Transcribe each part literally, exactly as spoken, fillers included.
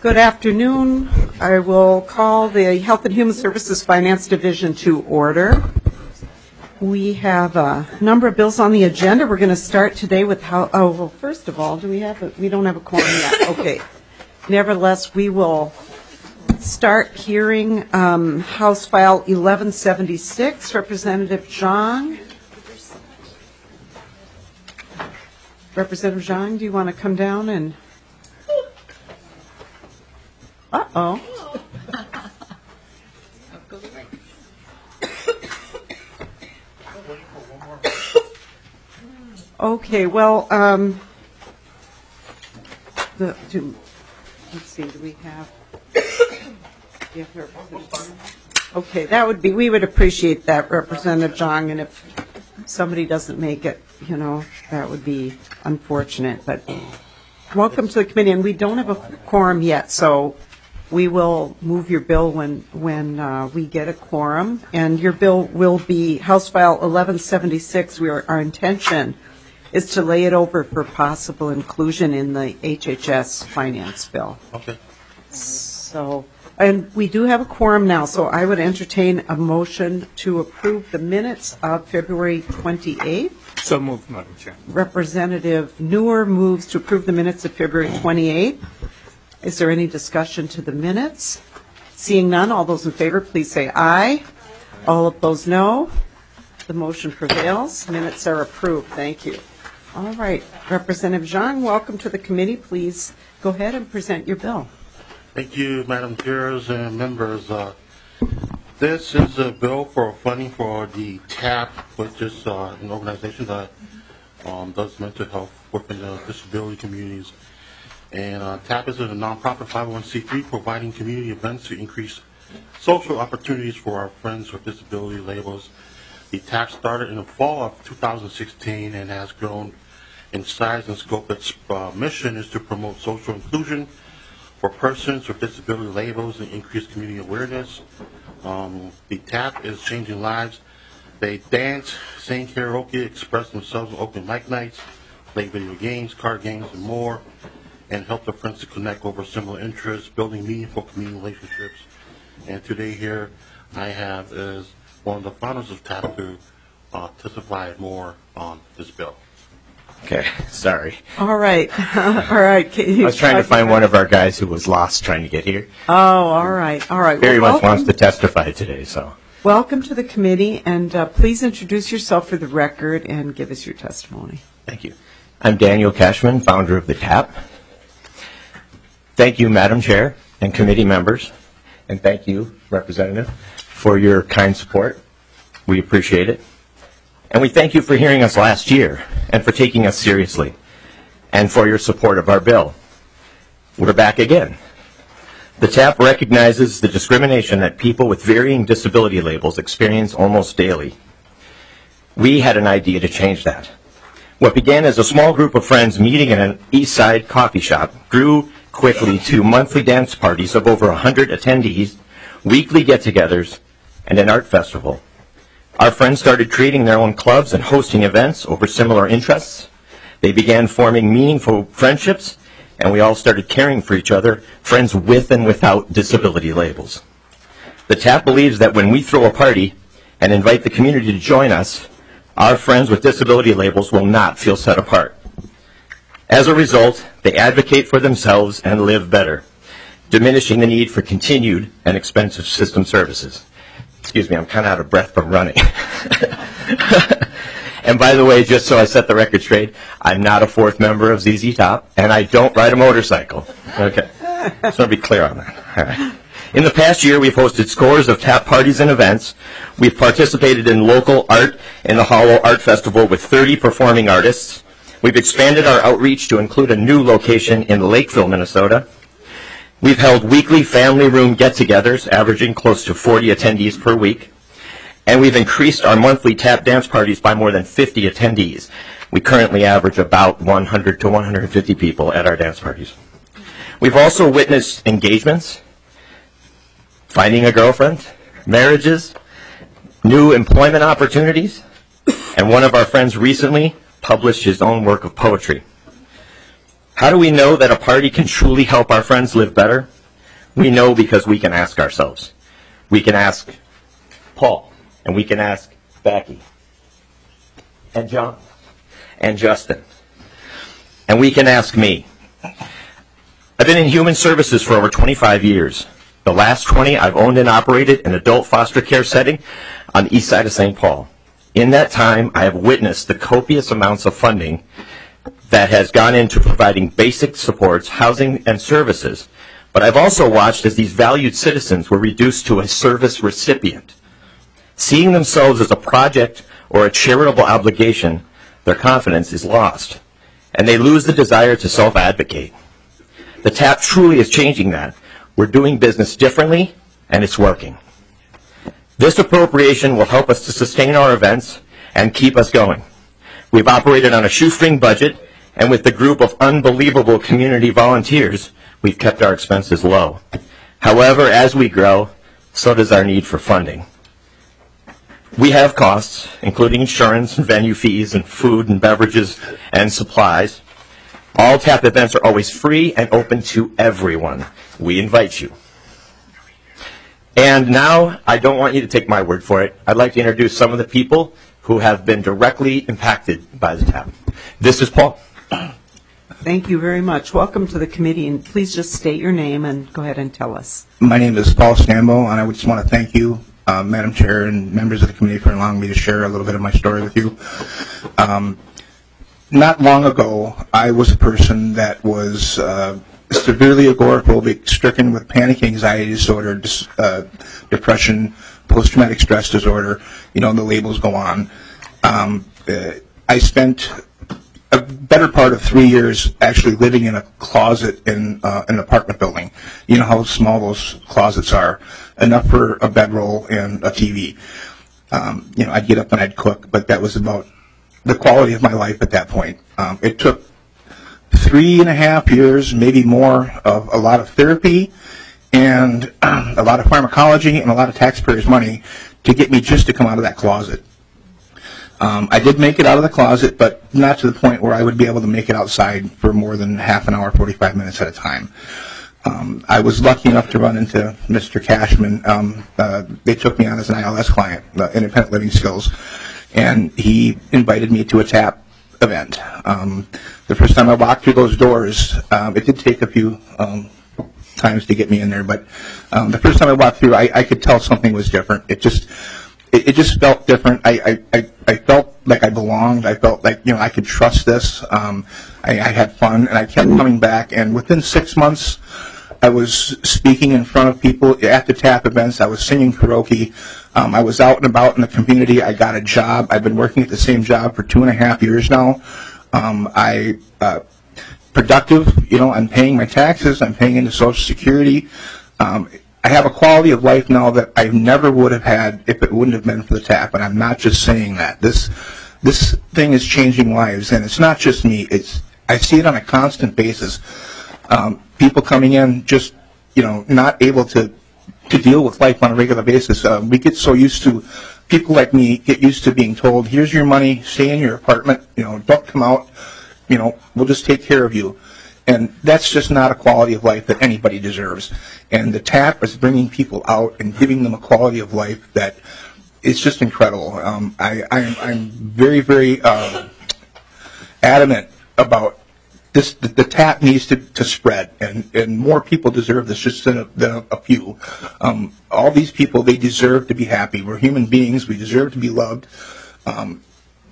Good afternoon. I will call the Health and Human Services Finance Division to order. We have a number of bills on the agenda. We're going to start today with how, oh, well, first of all, do we have, a, we don't have a quorum yet. Okay. Nevertheless, we will start hearing um, House File eleven seventy-six, Representative Zhang. Representative Zhang, do you want to come down and... Uh-oh. Okay, well, um, the, do, let's see, do we have, do you have okay, that would be, we would appreciate that, Representative Zhang, and if somebody doesn't make it, you know, that would be unfortunate, but welcome to the committee, and we don't have a quorum yet, so we will move your bill when when uh, we get a quorum, and your bill will be House File eleven seventy-six. We are, our intention is to lay it over for possible inclusion in the H H S finance bill. Okay. So, and we do have a quorum now, so I would entertain a motion to approve the minutes of February twenty-eighth. So moved, Madam Chair. Representative Newer moves to approve the minutes of February twenty-eighth. Is there any discussion to the minutes? Seeing none, all those in favor, please say aye. All opposed, no. The motion prevails. Minutes are approved. Thank you. All right. Representative Zhang, welcome to the committee. Please go ahead and present your bill. Thank you, Madam Chairs and members. Uh, this is a bill for funding for the T A P, which is uh, an organization that um, does mental health within the disability communities. And uh, T A P is a nonprofit five oh one c three providing community events to increase social opportunities for our friends with disability labels. The T A P started in the fall of two thousand sixteen and has grown in size and scope. Its uh, mission is to promote social inclusion for persons with disability labels and increase community awareness. Um, the T A P is changing lives. They dance, sing karaoke, express themselves on open mic nights, play video games, card games, and more, and help their friends to connect over similar interests, building meaningful community relationships. And today here I have is one of the founders of T A P to uh, testify more on this bill. Okay, sorry. All right. All right. I was trying to find one of our guys who was lost trying to get here. Oh, all right. All right. Very well, much wants to testify today, so. Welcome to the committee, and uh, please introduce yourself for the record and give us your testimony. Thank you. I'm Daniel Cashman, founder of the T A P. Thank you, Madam Chair and committee members, and thank you, Representative, for your kind support. We appreciate it. And we thank you for hearing us last year and for taking us seriously and for your support of our bill. We're back again. The T A P recognizes the discrimination that people with varying disability labels experience almost daily. We had an idea to change that. What began as a small group of friends meeting in an East Side coffee shop grew quickly to monthly dance parties of over one hundred attendees, weekly get-togethers, and an art festival. Our friends started creating their own clubs and hosting events over similar interests. They began forming meaningful friendships, and we all started caring for each other, friends with and without disability labels. The T A P believes that when we throw a party and invite the community to join us, our friends with disability labels will not feel set apart. As a result, they advocate for themselves and live better, diminishing the need for continued and expensive system services. Excuse me, I'm kind of out of breath from running. And by the way, just so I set the record straight, I'm not a fourth member of Z Z Top, and I don't ride a motorcycle. Okay, just want to be clear on that. All right. In the past year, we've hosted scores of T A P parties and events. We've participated in local art in the Hollow Art Festival with thirty performing artists. We've expanded our outreach to include a new location in Lakeville, Minnesota. We've held weekly family room get-togethers, averaging close to forty attendees per week. And we've increased our monthly T A P dance parties by more than fifty attendees. We currently average about one hundred to one hundred fifty people at our dance parties. We've also witnessed engagements, finding a girlfriend, marriages, new employment opportunities, and one of our friends recently published his own work of poetry. How do we know that a party can truly help our friends live better? We know because we can ask ourselves. We can ask Paul, and we can ask Becky, and John, and Justin, and we can ask me. I've been in human services for over twenty-five years. The last twenty, I've owned and operated an adult foster care setting on the east side of Saint Paul. In that time, I have witnessed the copious amounts of funding that has gone into providing basic supports, housing, and services. But I've also watched as these valued citizens were reduced to a service recipient. Seeing themselves as a project or a charitable obligation, their confidence is lost, and they lose the desire to self-advocate. The TAP truly is changing that. We're doing business differently, and it's working. This appropriation will help us to sustain our events and keep us going. We've operated on a shoestring budget, and with the group of unbelievable community volunteers, we've kept our expenses low. However, as we grow, so does our need for funding. We have costs, including insurance and venue fees and food and beverages and supplies. All TAP events are always free and open to everyone. We invite you. And now, I don't want you to take my word for it. I'd like to introduce some of the people who have been directly impacted by the TAP. This is Paul. Thank you very much. Welcome to the committee, and please just state your name and go ahead and tell us. My name is Paul Stambo, and I would just want to thank you, uh, Madam Chair, and members of the committee for allowing me to share a little bit of my story with you. Um, not long ago, I was a person that was uh, severely agoraphobic, stricken with panic anxiety disorder, dis, uh, depression, post-traumatic stress disorder. You know, the labels go on. Um, uh, I spent a better part of three years actually living in a closet in uh, an apartment building. You know how small those closets are, enough for a bedroll and a T V. Um, you know, I'd get up and I'd cook, but that was about the quality of my life at that point. Um, it took three and a half years, maybe more, of a lot of therapy and uh, a lot of pharmacology and a lot of taxpayers' money to get me just to come out of that closet. Um, I did make it out of the closet, but not to the point where I would be able to make it outside for more than half an hour, forty-five minutes at a time. Um, I was lucky enough to run into Mister Cashman. Um, uh, they took me on as an I L S client, uh, Independent Living Skills, and he invited me to a TAP event. Um, the first time I walked through those doors, um, it did take a few um, times to get me in there, but um, the first time I walked through, I, I could tell something was different. It just It, it just felt different. I, I, I, I felt like I belonged. I felt like, you know, I could trust this. Um, I, I had fun, and I kept coming back. And within six months, I was speaking in front of people at the TAP events. I was singing karaoke. Um, I was out and about in the community. I got a job. I've been working at the same job for two and a half years now. Um, I uh, productive. You know, I'm paying my taxes. I'm paying into Social Security. Um, I have a quality of life now that I never would have had if it wouldn't have been for the TAP, and I'm not just saying that. This this thing is changing lives, and it's not just me. It's I see it on a constant basis. Um, people coming in just, you know, not able to to deal with life on a regular basis. Uh, we get so used to, people like me get used to being told, here's your money, stay in your apartment, you know, don't come out, you know, we'll just take care of you. And that's just not a quality of life that anybody deserves. And the TAP is bringing people out and giving them a quality of life that is just incredible. Um, I, I'm, I'm very, very uh, adamant about this. The, the TAP needs to, to spread, and, and more people deserve this just than a, than a, a few. Um, all these people, they deserve to be happy. We're human beings. We deserve to be loved. Um,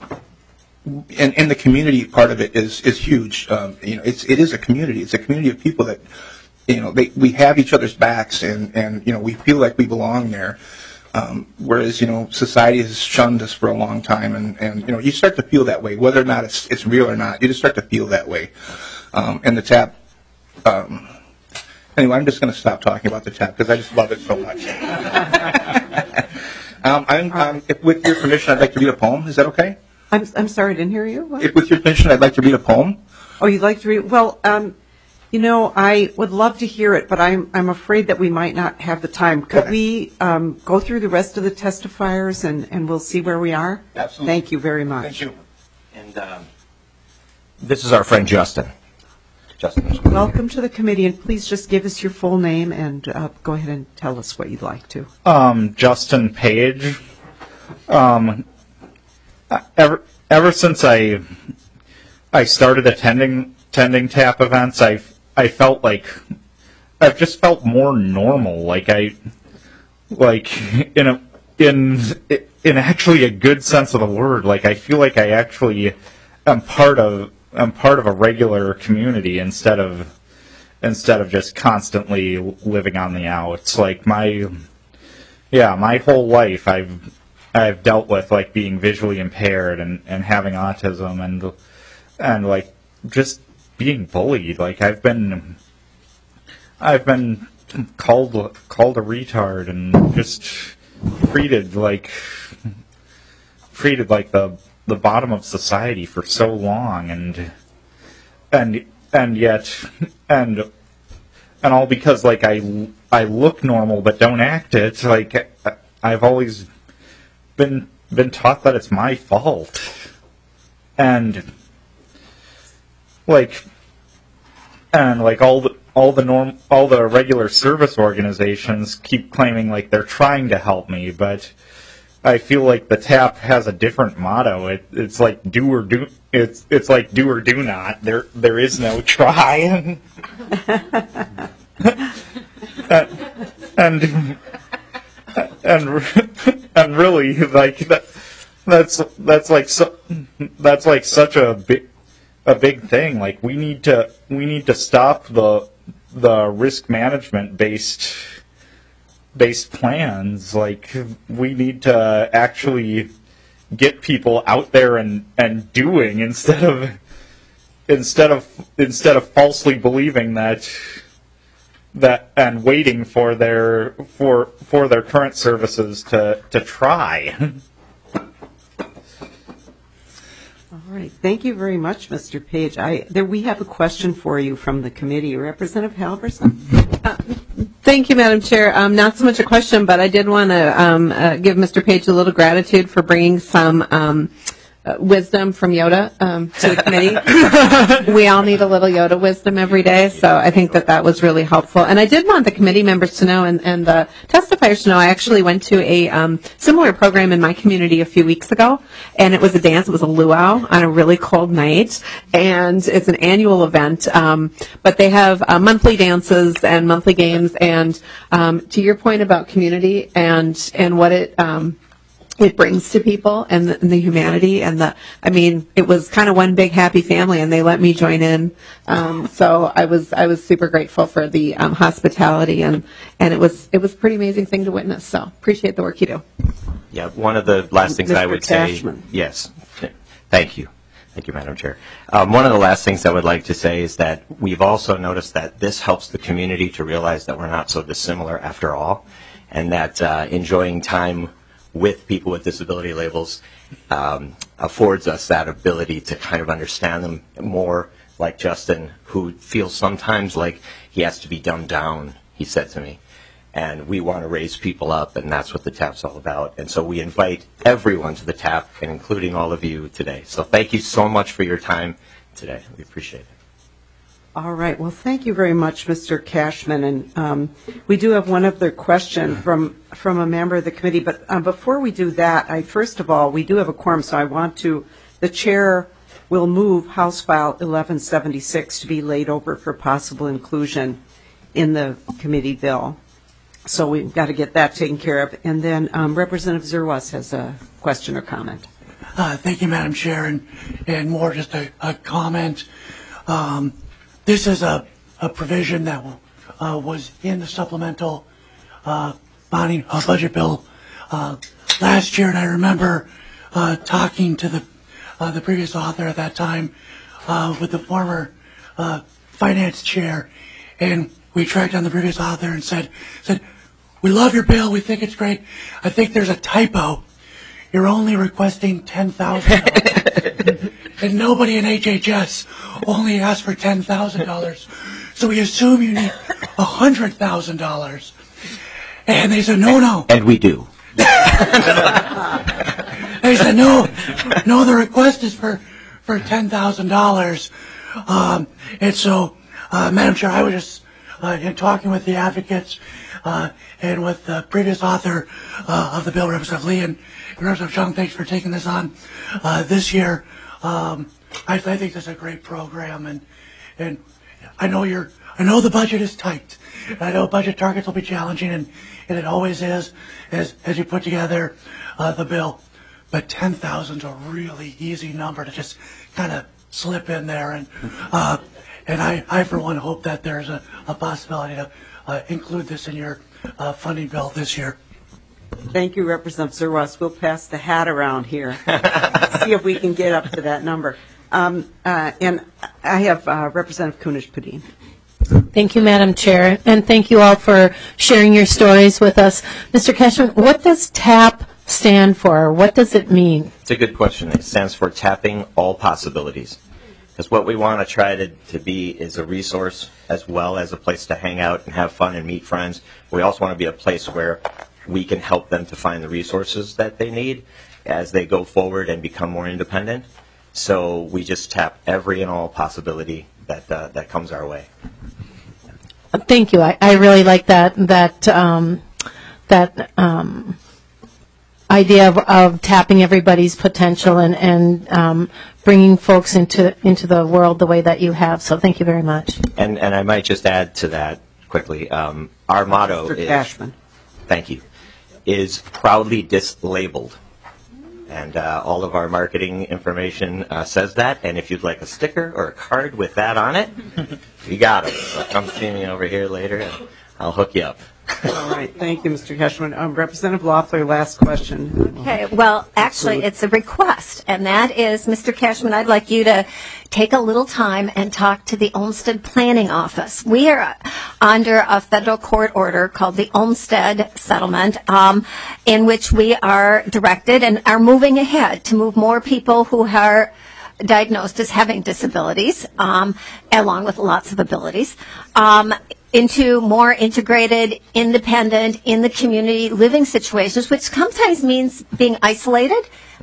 And, and the community part of it is is huge. Um, you know, it's it is a community. It's a community of people that, you know, they we have each other's backs, and, and you know we feel like we belong there. Um, whereas you know society has shunned us for a long time, and, and you know you start to feel that way, whether or not it's it's real or not. You just start to feel that way. Um, and the TAP. Um, anyway, I'm just going to stop talking about the TAP because I just love it so much. um, I'm, um, if, with your permission, I'd like to read a poem. Is that okay? I'm I'm sorry, I didn't hear you. What? If, with your permission, I'd like to read a poem. Oh, you'd like to read? Well, um, you know, I would love to hear it, but I'm I'm afraid that we might not have the time. Could Okay. we um, go through the rest of the testifiers and, and we'll see where we are? Absolutely. Thank you very much. Thank you. And um, this is our friend Justin. Justin. Welcome to the committee, and please just give us your full name and uh, go ahead and tell us what you'd like to. Um, Justin Page. Um, ever ever since I I started attending attending TAP events, I I felt like I've just felt more normal. Like I like in a in in actually a good sense of the word. Like I feel like I actually am part of I'm part of a regular community instead of instead of just constantly living on the outs. Like my yeah, my whole life I've I've dealt with like being visually impaired and, and having autism and and like just being bullied. Like I've been I've been called called a retard and just treated like treated like the the bottom of society for so long, and and and yet and and all because like I I look normal but don't act it. Like I've always been been taught that it's my fault, and like and like all the all the norm all the regular service organizations keep claiming like they're trying to help me, but I feel like the TAP has a different motto. It, it's like do or do. It's it's like do or do not. There there is no try. and and and really like that. That's that's like so, that's like such a big a big thing. Like we need to we need to stop the the risk management based. based plans. Like we need to actually get people out there and, and doing instead of instead of instead of falsely believing that that and waiting for their for for their current services to, to try. All right. Thank you very much, Mister Page. I there we have a question for you from the committee. Representative Halverson. Uh, Thank you, Madam Chair. Um, not so much a question, but I did want to um, uh, give Mister Page a little gratitude for bringing some um, uh, wisdom from Yoda um, to the committee. We all need a little Yoda wisdom every day, so I think that that was really helpful. And I did want the committee members to know and, and the testifiers to know I actually went to a um, similar program in my community a few weeks ago, and it was a dance. It was a luau on a really cold night, and it's an annual event, um, but they have uh, monthly dances and monthly games. And um, to your point about community and, and what it um, it brings to people and the, and the humanity and the, I mean, it was kind of one big happy family, and they let me join in. Um, so I was I was super grateful for the um, hospitality, and, and it was it was a pretty amazing thing to witness. So appreciate the work you do. Yeah, one of the last things I would Cashman. say. Yes, thank you. Thank you, Madam Chair. Um, one of the last things I would like to say is that we've also noticed that this helps the community to realize that we're not so dissimilar after all, and that uh, enjoying time with people with disability labels um, affords us that ability to kind of understand them more, like Justin, who feels sometimes like he has to be dumbed down, he said to me. And we want to raise people up, and that's what the TAP's all about. And so we invite everyone to the TAP, and including all of you today. So thank you so much for your time today. We appreciate it. All right. Well, thank you very much, Mister Cashman. And um, we do have one other question from from a member of the committee. But uh, before we do that, I first of all, we do have a quorum, so I want to, the chair will move House File eleven seventy-six to be laid over for possible inclusion in the committee bill. So we've got to get that taken care of. And then um, Representative Zerwas has a question or comment. Uh, thank you, Madam Chair, and, and more just a, a comment. Um, this is a, a provision that uh, was in the supplemental uh, bonding uh, budget bill uh, last year, and I remember uh, talking to the uh, the previous author at that time uh, with the former uh, finance chair, and we tracked down the previous author and said, said, we love your bill, we think it's great. I think there's a typo. You're only requesting ten thousand dollars. And nobody in H H S only asked for ten thousand dollars. So we assume you need one hundred thousand dollars. And they said, no, no. And we do. They said, no, no, the request is for, for ten thousand dollars. Um, and so uh, Madam Chair, I was just uh, in talking with the advocates uh, and with the previous author uh, of the bill, Representative Lee, and Representative Chung. Thanks for taking this on uh, this year. Um, I, I think this is a great program, and and I know you're. I know the budget is tight. I know budget targets will be challenging, and, and it always is as as you put together uh, the bill. But ten thousand is a really easy number to just kind of slip in there, and uh, and I, I for one hope that there's a, a possibility to uh, include this in your uh, funding bill this year. Thank you, Representative Zerwas. We'll pass the hat around here, see if we can get up to that number. Um, uh, and I have uh, Representative Kunesh-Podein. Thank you, Madam Chair, and thank you all for sharing your stories with us. Mister Cashman, what does TAP stand for? What does it mean? It's a good question. It stands for Tapping All Possibilities. Because what we want to try to, to be is a resource as well as a place to hang out and have fun and meet friends. We also want to be a place where we can help them to find the resources that they need as they go forward and become more independent. So we just tap every and all possibility that uh, that comes our way. Thank you. I, I really like that that um, that um, idea of, of tapping everybody's potential and and um, bringing folks into into the world the way that you have. So thank you very much. And and I might just add to that quickly. Um, our motto Mister is Cashman. Thank you. Is proudly dislabeled. And uh, all of our marketing information uh, says that. And if you'd like a sticker or a card with that on it, you got it. So come see me over here later, and I'll hook you up. All right. Thank you, Mister Cashman. Um, Representative Loeffler, last question. Okay. Well, actually, it's a request, and that is, Mister Cashman, I'd like you to take a little time and talk to the Olmsted Planning Office. We are under a federal court order called the Olmsted Settlement, um, in which we are directed and are moving ahead to move more people who are diagnosed as having disabilities, um, along with lots of abilities, um, into more integrated, independent, in the community living situations, which sometimes means being isolated.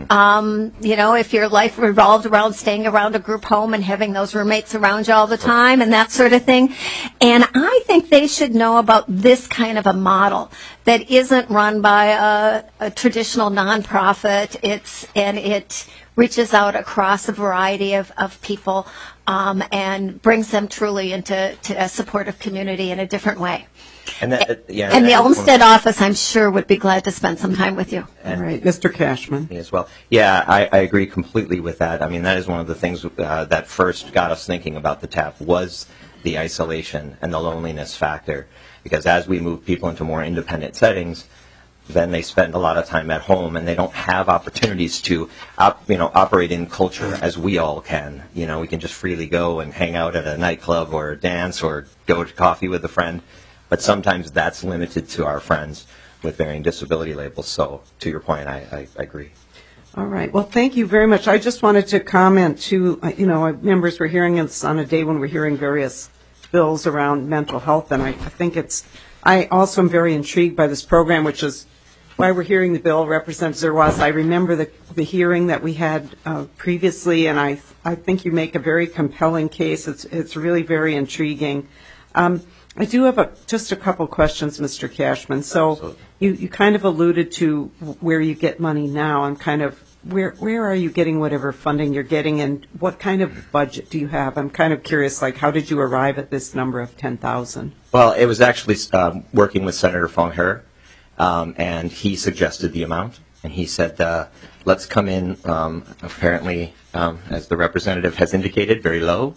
Um, you know, if your life revolved around staying around a group home and having those roommates around you all the time and that sort of thing. And I think they should know about this kind of a model that isn't run by a, a traditional nonprofit. It's, and it reaches out across a variety of, of people um, and brings them truly into to a supportive community in a different way. And, that, yeah, and the and Olmsted office, I'm sure, would be glad to spend some time with you. All right, Mister Cashman. Me as well. Yeah, I, I agree completely with that. I mean, that is one of the things uh, that first got us thinking about the TAP was the isolation and the loneliness factor. Because as we move people into more independent settings, then they spend a lot of time at home and they don't have opportunities to op, you know, operate in culture as we all can. You know, we can just freely go and hang out at a nightclub or dance or go to coffee with a friend. But sometimes that's limited to our friends with varying disability labels. So to your point, I, I, I agree. All right. Well, thank you very much. I just wanted to comment to, uh, you know, members were hearing this on a day when we're hearing various bills around mental health. And I, I think it's, I also am very intrigued by this program, which is why we're hearing the bill. Representative Zerwas, I remember the, the hearing that we had uh, previously, and I, I think you make a very compelling case. It's, it's really very intriguing. Um, I do have a, just a couple questions, Mister Cashman. So you, you kind of alluded to where you get money now. I'm kind of, where where are you getting whatever funding you're getting, and what kind of budget do you have? I'm kind of curious, like, how did you arrive at this number of ten thousand? Well, it was actually um, working with Senator Fong He, um, and he suggested the amount, and he said, uh, let's come in, um, apparently, um, as the representative has indicated, very low.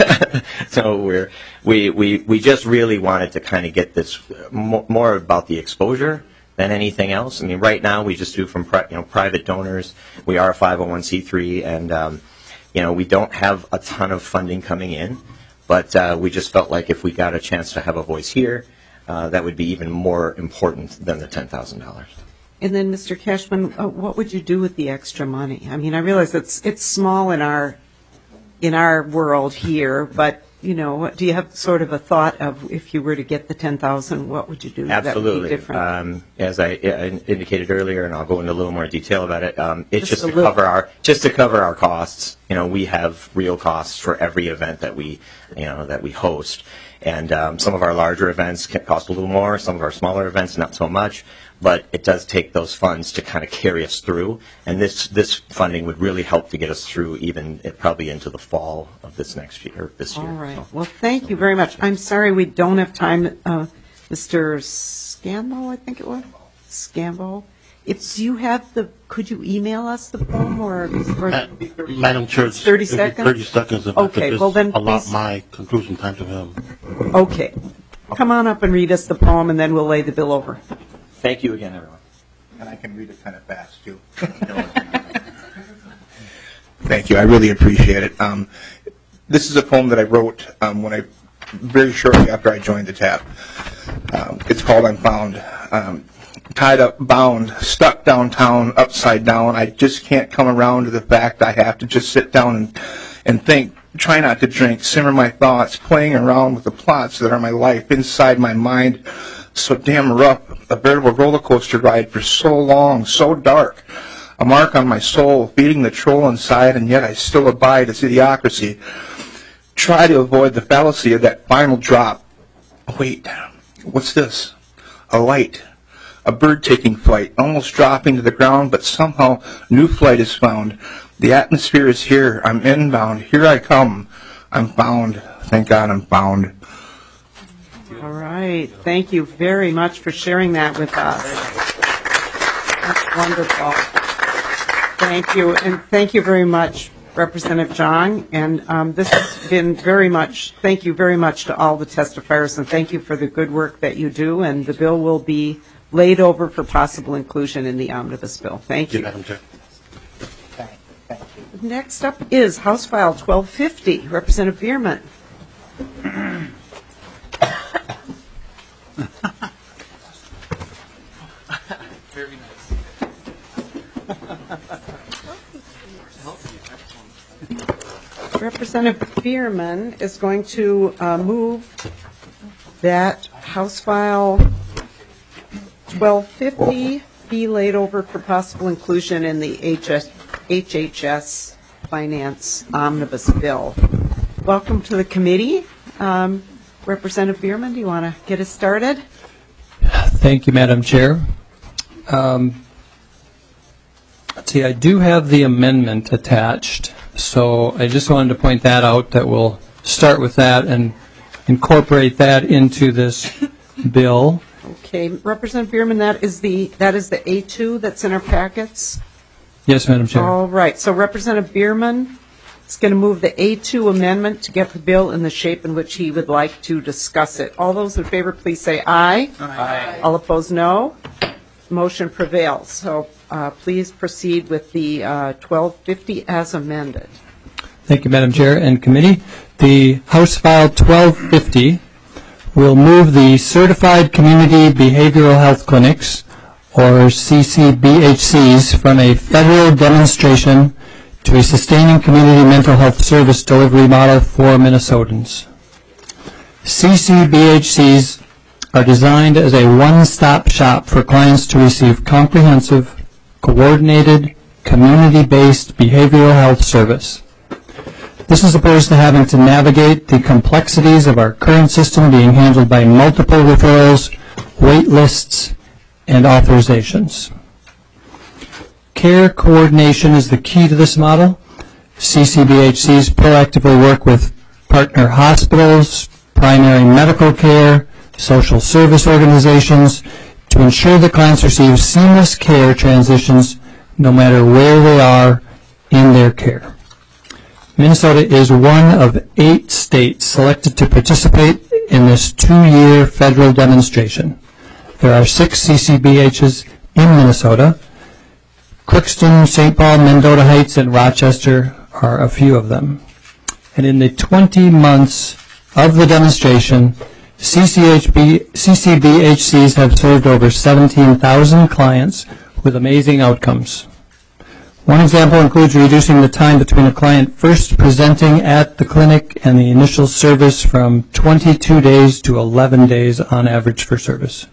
So we're, we, we, we just really wanted to kind of get this more, more about the exposure than anything else. I mean, right now we just do from pri- you know, private donors. We are a five oh one c three, and um, you know, we don't have a ton of funding coming in, but uh, we just felt like if we got a chance to have a voice here, uh, that would be even more important than the ten thousand dollars. And then, Mister Cashman, uh, what would you do with the extra money? I mean, I realize it's it's small in our in our world here, but you know, do you have sort of a thought of if you were to get the ten thousand, what would you do? Absolutely. That would be different. Um, as I, I indicated earlier, and I'll go into a little more detail about it, um, it's Just just, a to little. cover our just to cover our costs. You know, we have real costs for every event that we, you know, that we host, and um, some of our larger events can cost a little more. Some of our smaller events, not so much. But it does take those funds to kind of carry us through, and this this funding would really help to get us through even uh, probably into the fall of this next year, this year. All right. So. Well, thank you very much. I'm sorry we don't have time. Uh, Mister Scambo, I think it was? Scambo. If you have the, could you email us the poem or? or Ma- Madam Chair, it's thirty it'd be seconds? thirty seconds if I Okay, could well just then allot please- my conclusion time to him. Okay. Come on up and read us the poem, and then we'll lay the bill over. Thank you again, everyone. And I can read it kind of fast, too. Thank you. I really appreciate it. Um, this is a poem that I wrote um, when I, very shortly after I joined the T A P. Um, it's called I'm Found. Um, tied up, bound, stuck downtown, upside down. I just can't come around to the fact I have to just sit down and, and think, try not to drink, simmer my thoughts, playing around with the plots that are my life inside my mind. So damn rough, a veritable roller coaster ride for so long, so dark. A mark on my soul, feeding the troll inside, and yet I still abide as idiocracy. Try to avoid the fallacy of that final drop. Wait, what's this? A light. A bird taking flight, almost dropping to the ground, but somehow new flight is found. The atmosphere is here. I'm inbound. Here I come. I'm found. Thank God I'm found. All right. Thank you very much for sharing that with us. That's wonderful. Thank you. And thank you very much, Representative Zhang. And um, this has been very much, thank you very much to all the testifiers, and thank you for the good work that you do. And the bill will be laid over for possible inclusion in the omnibus bill. Thank you. Madam Chair. Next up is House File twelve fifty, Representative Bierman. Very nice. Representative Bierman is going to uh, move that House File twelve fifty be laid over for possible inclusion in the H H S Finance Omnibus Bill. Welcome to the committee. Um, Representative Bierman, do you want to get us started? Thank you, Madam Chair. Um, let's see, I do have the amendment attached, so I just wanted to point that out, that we'll start with that and incorporate that into this bill. Okay, Representative Bierman, that is the that is the A two that's in our packets. Yes, Madam Chair. All right, so Representative Bierman is going to move the A two amendment to get the bill in the shape in which he would like to discuss it. All those in favor, please say aye. Aye. All opposed, no. Motion prevails. So uh, please proceed with the uh, twelve fifty as amended. Thank you, Madam Chair and Committee. The House File twelve fifty will move the Certified Community Behavioral Health Clinics, or C C B H Cs, from a federal demonstration to a sustaining community mental health service delivery model for Minnesotans. C C B H Cs are designed as a one-stop shop for clients to receive comprehensive, coordinated, community-based behavioral health service. This is opposed to having to navigate the complexities of our current system being handled by multiple referrals, wait lists, and authorizations. Care coordination is the key to this model. C C B H Cs proactively work with partner hospitals, primary medical care, social service organizations to ensure that clients receive seamless care transitions no matter where they are in their care. Minnesota is one of eight states selected to participate in this two-year federal demonstration. There are six C C B Hs in Minnesota. Crookston, Saint Paul, Mendota Heights, and Rochester are a few of them. And in the twenty months of the demonstration, C C B H Cs have served over seventeen thousand clients with amazing outcomes. One example includes reducing the time between a client first presenting at the clinic and the initial service from twenty-two days to eleven days on average for service.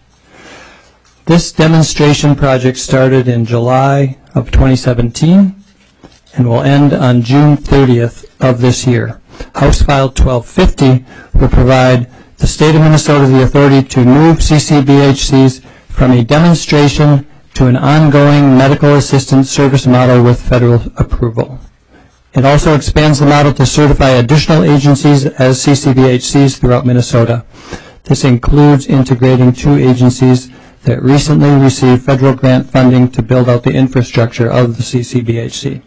This demonstration project started in July of twenty seventeen and will end on June thirtieth of this year. House File twelve fifty will provide the state of Minnesota the authority to move C C B H Cs from a demonstration to an ongoing medical assistance service model with federal approval. It also expands the model to certify additional agencies as C C B H Cs throughout Minnesota. This includes integrating two agencies that recently received federal grant funding to build out the infrastructure of the C C B H C.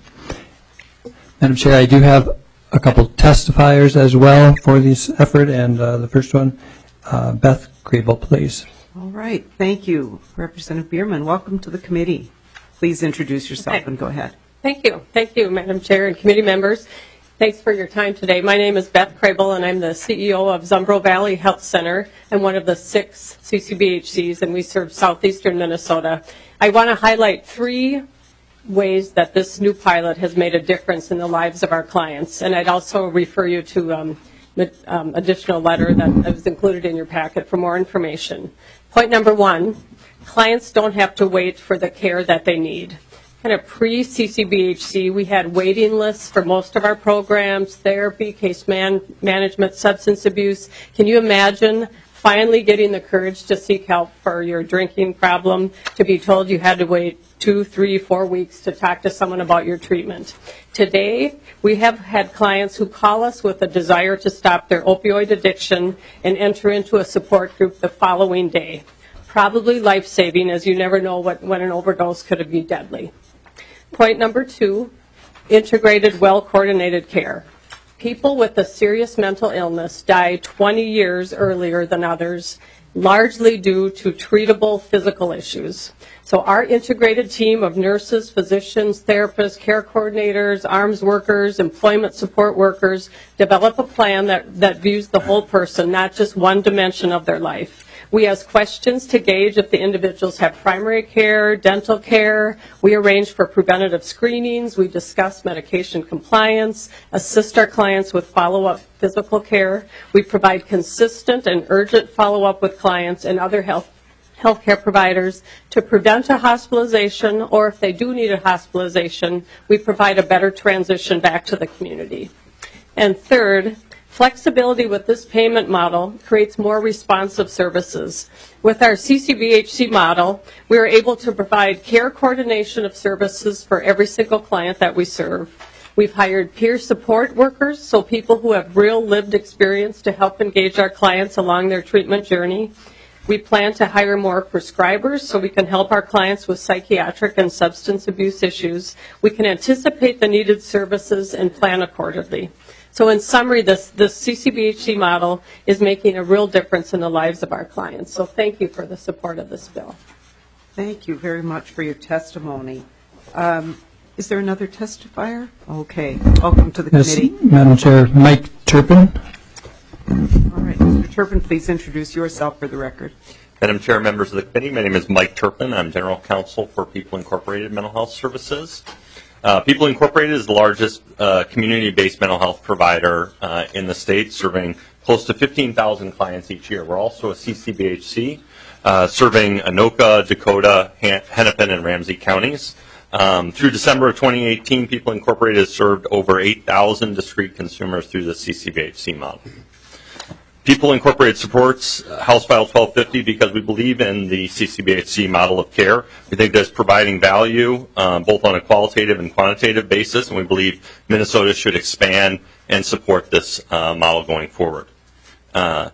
Madam Chair, I do have a couple testifiers as well for this effort, and uh, the first one, uh, Beth Krabel, please. All right, thank you, Representative Bierman. Welcome to the committee. Please introduce yourself Okay. and go ahead. Thank you. Thank you, Madam Chair and committee members. Thanks for your time today. My name is Beth Krabel, and I'm the C E O of Zumbro Valley Health Center and one of the six C C B H Cs, and we serve southeastern Minnesota. I want to highlight three ways that this new pilot has made a difference in the lives of our clients, and I'd also refer you to um, the um, additional letter that was included in your packet for more information. Point number one, clients don't have to wait for the care that they need. Kind of pre-C C B H C, we had waiting lists for most of our programs, therapy, case man- management, substance abuse. Can you imagine finally getting the courage to seek help for your drinking problem, to be told you had to wait two, three, four weeks to talk to someone about your treatment? Today, we have had clients who call us with a desire to stop their opioid addiction and enter into a support group the following day. Probably life-saving, as you never know what, when an overdose could be deadly. Point number two, integrated, well-coordinated care. People with a serious mental illness die twenty years earlier than others, largely due to treatable physical issues. So our integrated team of nurses, physicians, therapists, care coordinators, arms workers, employment support workers develop a plan that, that views the whole person, not just one dimension of their life. We ask questions to gauge if the individuals have primary care, dental care. We arrange for preventative screenings. We discuss medication compliance, assist our clients with follow-up physical care. We provide consistent and urgent follow-up with clients and other health healthcare providers to prevent a hospitalization, or if they do need a hospitalization, we provide a better transition back to the community. And third, flexibility with this payment model creates more responsive services. With our C C B H C model, we are able to provide care coordination of services for every single client that we serve. We've hired peer support workers, so people who have real lived experience to help engage our clients along their treatment journey. We plan to hire more prescribers so we can help our clients with psychiatric and substance abuse issues. We can anticipate the needed services and plan accordingly. So in summary, this, this C C B H C model is making a real difference in the lives of our clients. So thank you for the support of this bill. Thank you very much for your testimony. Um, is there another testifier? Okay. Welcome to the Yes, committee. Madam Chair, Mike Turpin. All right, Mister Turpin, please introduce yourself for the record. Madam Chair, members of the committee, my name is Mike Turpin. I'm General Counsel for People Incorporated Mental Health Services. Uh, People Incorporated is the largest uh, community-based mental health provider uh, in the state, serving close to fifteen thousand clients each year. We're also a C C B H C, uh, serving Anoka, Dakota, Han- Hennepin, and Ramsey counties. Um, through December of twenty eighteen, People Incorporated has served over eight thousand discrete consumers through the C C B H C model. People Incorporated supports uh, House File twelve fifty because we believe in the C C B H C model of care. We think that it's providing value um, both on a qualitative and quantitative basis, and we believe Minnesota should expand and support this uh, model going forward. Uh,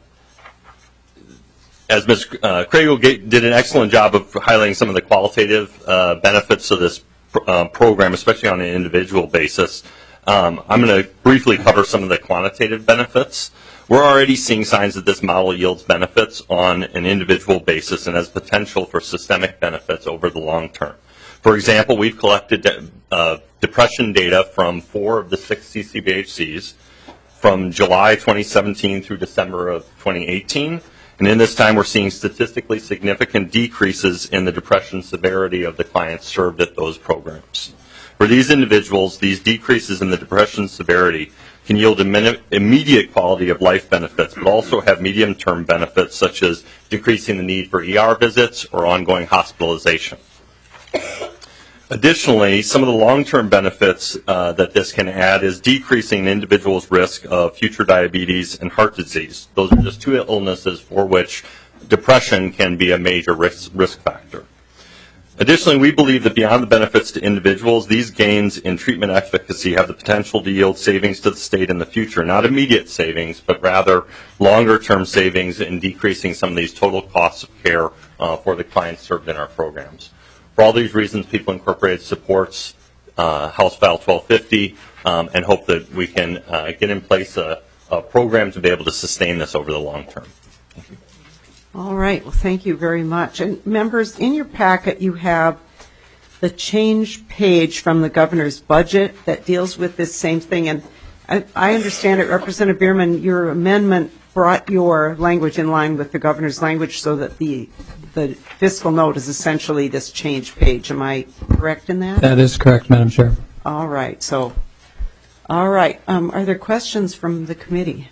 as Miz Uh, Kragel did an excellent job of highlighting some of the qualitative uh, benefits of this pr uh, program, especially on an individual basis, um, I'm going to briefly cover some of the quantitative benefits. We're already seeing signs that this model yields benefits on an individual basis and has potential for systemic benefits over the long term. For example, we've collected uh, depression data from four of the six C C B H Cs from July twenty seventeen through December of twenty eighteen. And in this time, we're seeing statistically significant decreases in the depression severity of the clients served at those programs. For these individuals, these decreases in the depression severity can yield imme- immediate quality of life benefits, but also have medium-term benefits such as decreasing the need for E R visits or ongoing hospitalization. Additionally, some of the long-term benefits uh, that this can add is decreasing an individual's risk of future diabetes and heart disease. Those are just two illnesses for which depression can be a major risk, risk factor. Additionally, we believe that beyond the benefits to individuals, these gains in treatment efficacy have the potential to yield savings to the state in the future, not immediate savings, but rather longer-term savings in decreasing some of these total costs of care uh, for the clients served in our programs. For all these reasons, People Incorporated supports uh, House File twelve fifty um, and hope that we can uh, get in place a, a program to be able to sustain this over the long term. Thank you. All right. Well, thank you very much. And members, in your packet, you have the change page from the governor's budget that deals with this same thing. And I, I understand it, Representative Bierman, your amendment brought your language in line with the governor's language so that the the fiscal note is essentially this change page. Am I correct in that? That is correct, Madam Chair. All right. So, all right. Um, are there questions from the committee?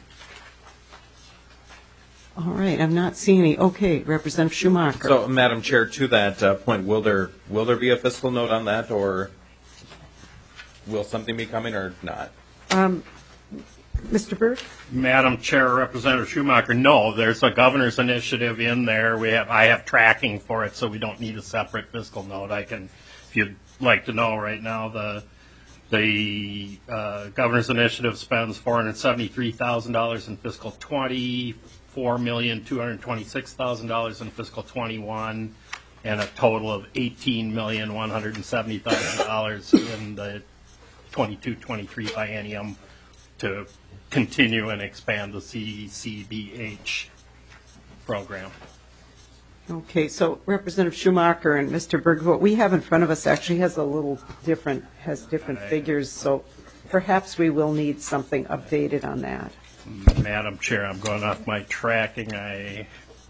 All right. I'm not seeing any. Okay, Representative Schumacher. So, Madam Chair, to that uh, point, will there will there be a fiscal note on that, or will something be coming, or not? Um, Mister Burke? Madam Chair, Representative Schumacher, no, there's a governor's initiative in there. We have I have tracking for it, so we don't need a separate fiscal note. I can, if you'd like to know right now, the the uh, governor's initiative spends four hundred seventy-three thousand dollars in fiscal twenty, four million two hundred twenty-six thousand dollars in fiscal twenty-one, and a total of eighteen million one hundred seventy thousand dollars in the twenty-two twenty-three biennium to continue and expand the C C B H program. Okay, so Representative Schumacher and Mister Berg, what we have in front of us actually has a little different, has different figures, so perhaps we will need something updated on that. Madam Chair, I'm going off my tracking. I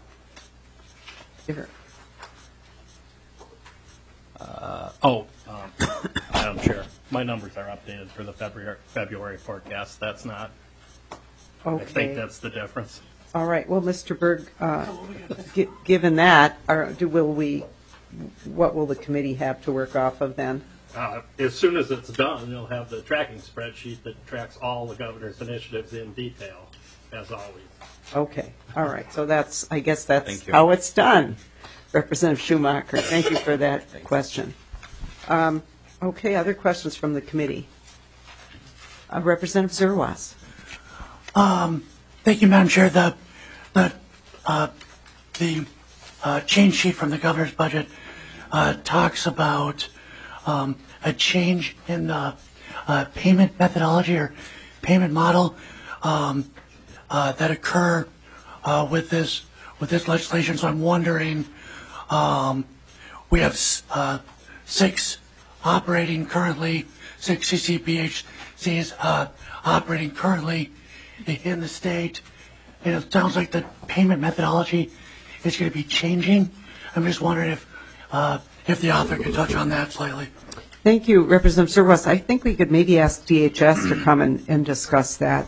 uh, oh, um, Madam Chair, my numbers are updated for the February February forecast. That's not. Okay. I think that's the difference. All right. Well, Mister Berg, uh, g- given that, are, do, will we? What will the committee have to work off of then? Uh, as soon as it's done, they'll have the tracking spreadsheet that tracks all the governor's initiatives in detail, as always. Okay. All right. So that's, I guess that's how it's done. Representative Schumacher, thank you for that question. Um, okay. Other questions from the committee? Uh, Representative Zerwas. Um, thank you, Madam Chair. The the uh, the uh, change sheet from the governor's budget uh, talks about um, a change in the uh, payment methodology or payment model um, uh, that occur uh, with this with this legislation. So I'm wondering, um, we have uh, six operating currently, six C C B H Cs uh, operating currently in the state, and it sounds like the payment methodology is going to be changing. I'm just wondering if uh, if the author could touch on that slightly. Thank you, Representative Zerwas. I think we could maybe ask D H S to come and, and discuss that.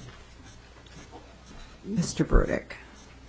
Mister Burdick.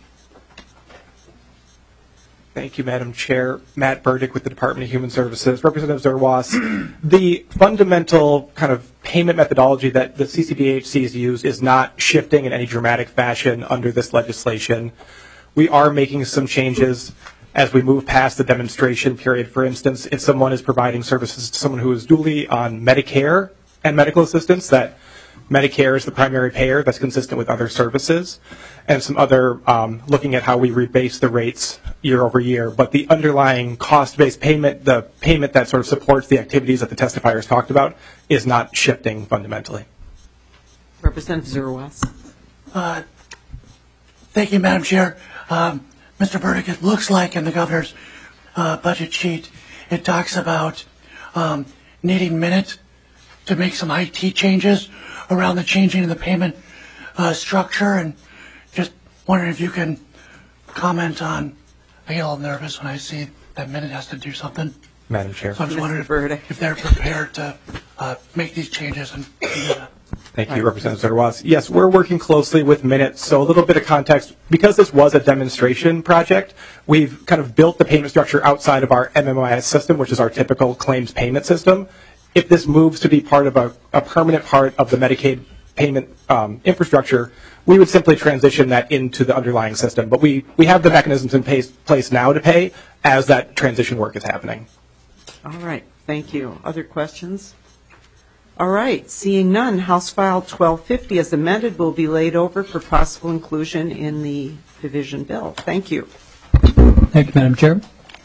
Thank you, Madam Chair. Matt Burdick with the Department of Human Services. Representative Zerwas, the fundamental kind of payment methodology that the C C B H Cs use is not shifting in any dramatic fashion under this legislation. We are making some changes as we move past the demonstration period. For instance, if someone is providing services to someone who is duly on Medicare and medical assistance, that Medicare is the primary payer, that's consistent with other services, and some other um, looking at how we rebase the rates year over year. But the underlying cost-based payment, the payment that sort of supports the activities that the testifiers talked about, is not shifting fundamentally. Representative Zerwas. Uh, thank you, Madam Chair. Um, Mister Burdick, it looks like in the governor's uh, budget sheet, it talks about um, needing minutes to make some I T changes around the changing of the payment uh, structure, and just wondering if you can comment on. I get a little nervous when I see that minute has to do something. Madam Chair. So I'm just wondering Mister if, if they're prepared to uh, make these changes and do that. Thank you, Representative Zerwas. Yes, we're working closely with Minutes. So a little bit of context, because this was a demonstration project, we've kind of built the payment structure outside of our M M I S system, which is our typical claims payment system. If this moves to be part of a, a permanent part of the Medicaid payment um, infrastructure, we would simply transition that into the underlying system. But we, we have the mechanisms in place, place now to pay as that transition work is happening. All right, thank you. Other questions? All right, seeing none, House File twelve fifty as amended will be laid over for possible inclusion in the division bill. Thank you. Thank you, Madam Chair.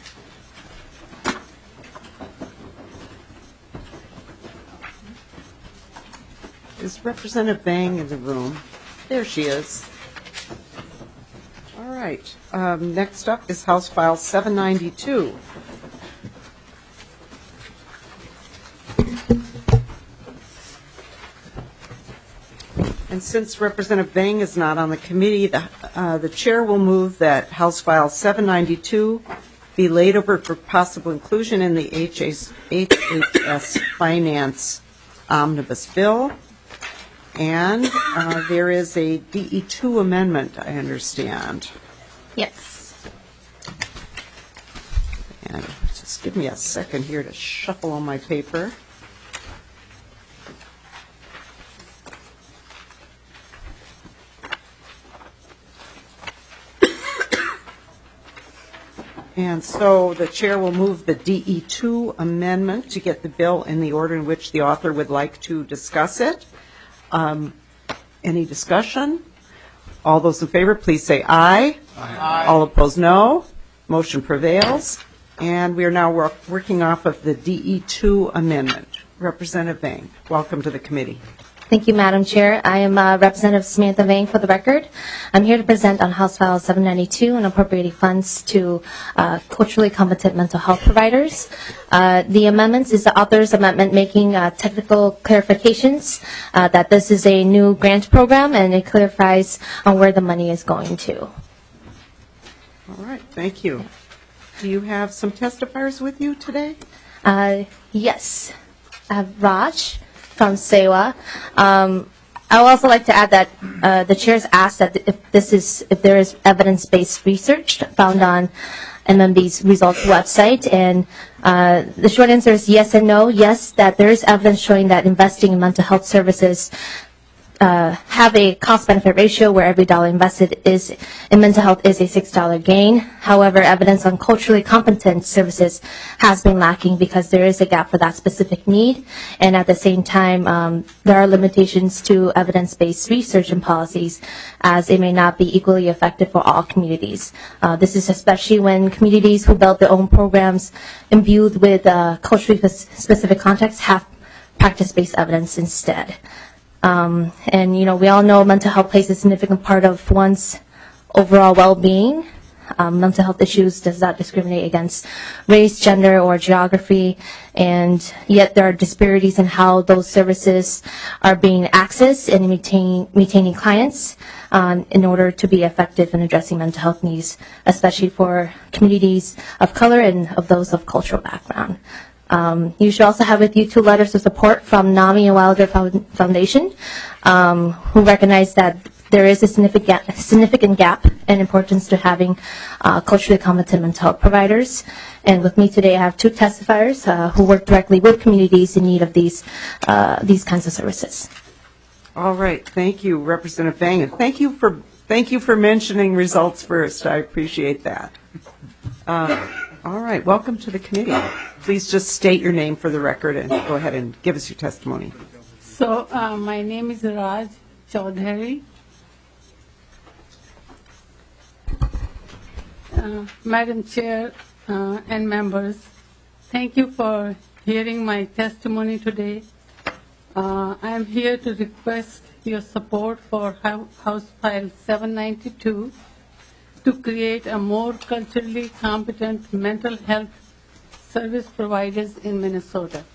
Is Representative Bang in the room? There she is. All right, um, next up is House File seven ninety-two. And since Representative Bang is not on the committee, the, uh, the chair will move that House File seven ninety-two be laid over for possible inclusion in the H H S Finance Omnibus Bill. And uh, there is a D E two amendment, I understand. Yes. And just give me a second here to shuffle on my paper. And so the chair will move the D E two amendment to get the bill in the order in which the author would like to discuss it. Um, any discussion? All those in favor, please say aye. Aye. All opposed, no. Motion prevails. And we are now work, working off of the D E two amendment. Representative Bang, welcome to the committee. Thank you, Madam Chair. I am uh, Representative Samantha Vang for the record. I'm here to present on House File seven ninety-two and appropriating funds to uh, culturally competent mental health providers. Uh, the amendments is the author's amendment making uh, technical clarifications uh, that this is a new grant program and it clarifies on where the money is going to. All right, thank you. Do you have some testifiers with you today? Uh, yes. I have Raj from SEWA. Um, I would also like to add that uh, the chairs asked that if this is if there is evidence-based research found on M M B's results website, and uh, the short answer is yes and no. Yes, that there is evidence showing that investing in mental health services Uh, have a cost-benefit ratio where every dollar invested is in mental health is a six dollar gain. However, evidence on culturally competent services has been lacking because there is a gap for that specific need. And at the same time, um, there are limitations to evidence-based research and policies as it may not be equally effective for all communities. Uh, this is especially when communities who build their own programs imbued with uh, culturally specific context have practice-based evidence instead. Um, and, you know, we all know mental health plays a significant part of one's overall well-being. Um, mental health issues does not discriminate against race, gender, or geography, and yet there are disparities in how those services are being accessed and maintaining, maintaining clients um, in order to be effective in addressing mental health needs, especially for communities of color and of those of cultural background. Um, you should also have with you two letters of support from NAMI and Wilder Foundation, um, who recognize that there is a significant, significant gap and importance to having uh, culturally competent mental health providers. And with me today, I have two testifiers uh, who work directly with communities in need of these uh, these kinds of services. All right, thank you, Representative Bang, and thank you for thank you for mentioning results first. I appreciate that. Uh, all right, welcome to the committee. Please just state your name for the record and go ahead and give us your testimony. So uh, my name is Raj Chaudhary. Uh, Madam Chair uh, and members, thank you for hearing my testimony today. Uh, I am here to request your support for House File seven ninety-two to create a more culturally competent mental health service providers in Minnesota.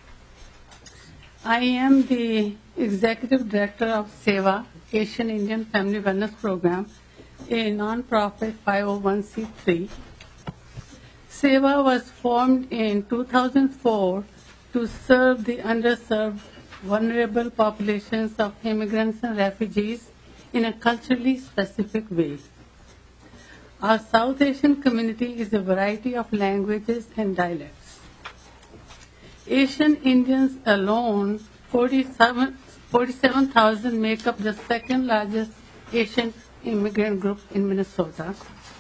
I am the Executive Director of SEWA, Asian Indian Family Wellness Program, a nonprofit five oh one c three. SEVA was formed in two thousand four to serve the underserved, vulnerable populations of immigrants and refugees in a culturally specific way. Our South Asian community is a variety of languages and dialects. Asian Indians alone, forty-seven thousand, make up the second largest Asian immigrant group in Minnesota.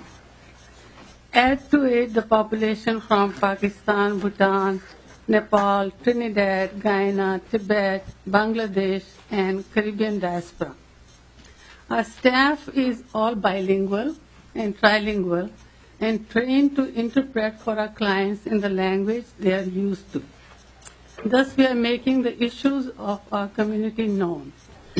Add to it the population from Pakistan, Bhutan, Nepal, Trinidad, Guyana, Tibet, Bangladesh, and Caribbean diaspora. Our staff is all bilingual and trilingual and trained to interpret for our clients in the language they are used to. Thus, we are making the issues of our community known.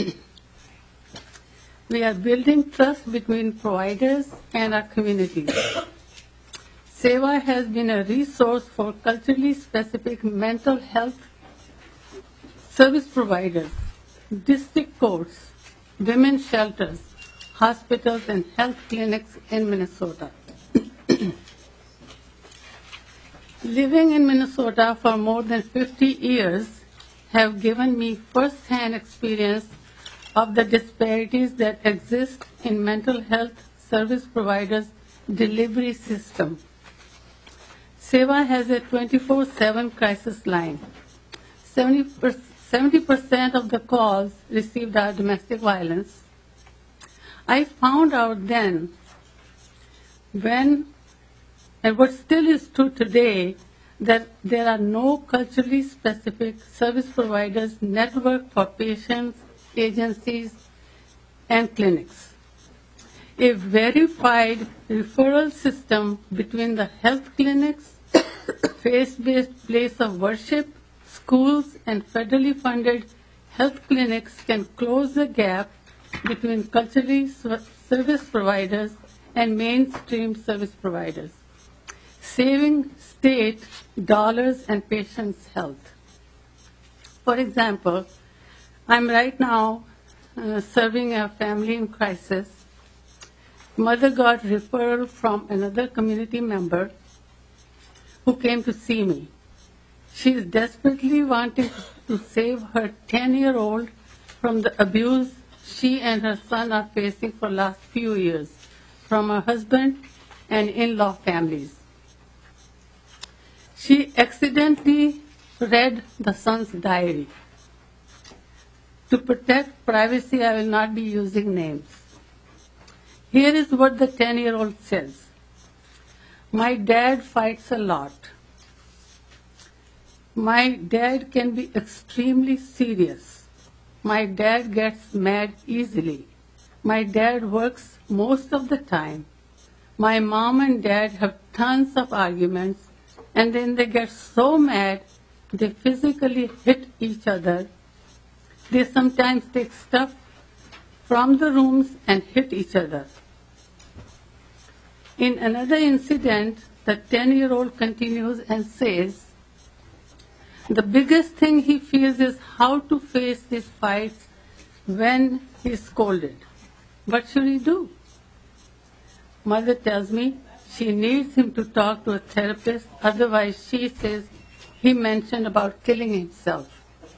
We are building trust between providers and our communities. SEVA has been a resource for culturally specific mental health service providers, district courts, women's shelters, hospitals, and health clinics in Minnesota. Living in Minnesota for more than fifty years have given me first-hand experience of the disparities that exist in mental health service providers' delivery system. SEVA has a twenty-four seven crisis line. seventy percent of the calls received are domestic violence. I found out then when, and what still is true today, that there are no culturally specific service providers network for patients, agencies, and clinics. A verified referral system between the health clinics, faith-based place of worship, schools, and federally funded health clinics can close the gap between culturally service providers and mainstream service providers, saving state dollars and patients' health. For example, I'm right now uh, serving a family in crisis. Mother got referral from another community member who came to see me. She is desperately wanting to save her ten-year-old from the abuse she and her son are facing for the last few years from her husband and in-law families. She accidentally read the son's diary. To protect privacy, I will not be using names. Here is what the ten-year-old says. My dad fights a lot. My dad can be extremely serious. My dad gets mad easily. My dad works most of the time. My mom and dad have tons of arguments, and then they get so mad they physically hit each other. They sometimes take stuff from the rooms and hit each other. In another incident, the ten-year-old continues and says, the biggest thing he feels is how to face his fights when he's scolded. What should he do? Mother tells me she needs him to talk to a therapist, otherwise she says he mentioned about killing himself.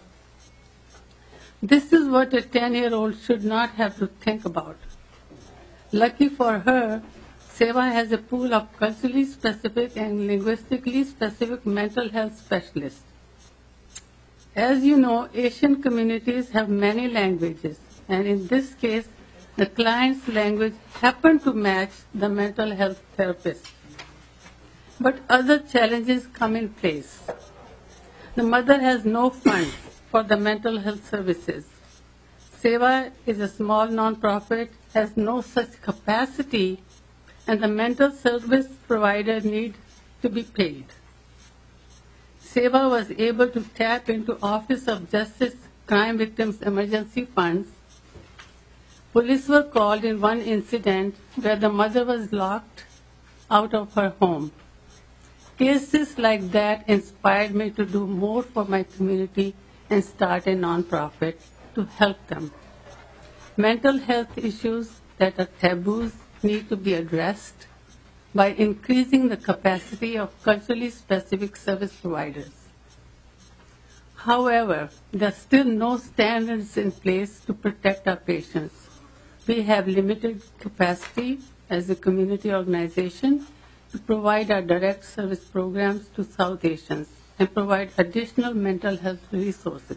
This is what a ten-year-old should not have to think about. Lucky for her, SEVA has a pool of culturally specific and linguistically specific mental health specialists. As you know, Asian communities have many languages, and in this case, the client's language happened to match the mental health therapist. But other challenges come in place. The mother has no funds for the mental health services. SEVA is a small nonprofit, has no such capacity, and the mental service provider needs to be paid. SEVA was able to tap into Office of Justice Crime Victims Emergency Funds. Police were called in one incident where the mother was locked out of her home. Cases like that inspired me to do more for my community and start a nonprofit to help them. Mental health issues that are taboos need to be addressed, by increasing the capacity of culturally specific service providers. However, there are still no standards in place to protect our patients. We have limited capacity as a community organization to provide our direct service programs to South Asians and provide additional mental health resources.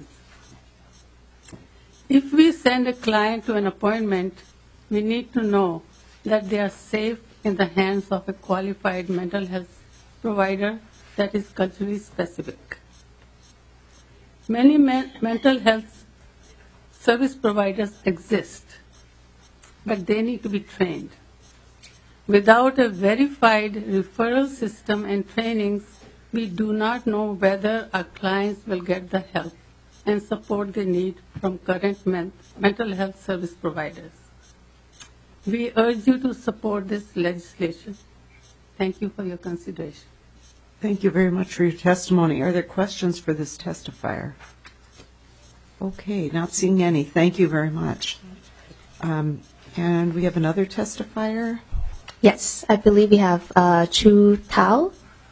If we send a client to an appointment, we need to know that they are safe in the hands of a qualified mental health provider that is culturally specific. Many men- mental health service providers exist, but they need to be trained. Without a verified referral system and trainings, we do not know whether our clients will get the help and support they need from current men- mental health service providers. We urge you to support this legislation. Thank you for your consideration. Thank you very much for your testimony. Are there questions for this testifier? Okay, not seeing any. Thank you very much. Um, and we have another testifier. Yes, I believe we have uh, Chu Tao.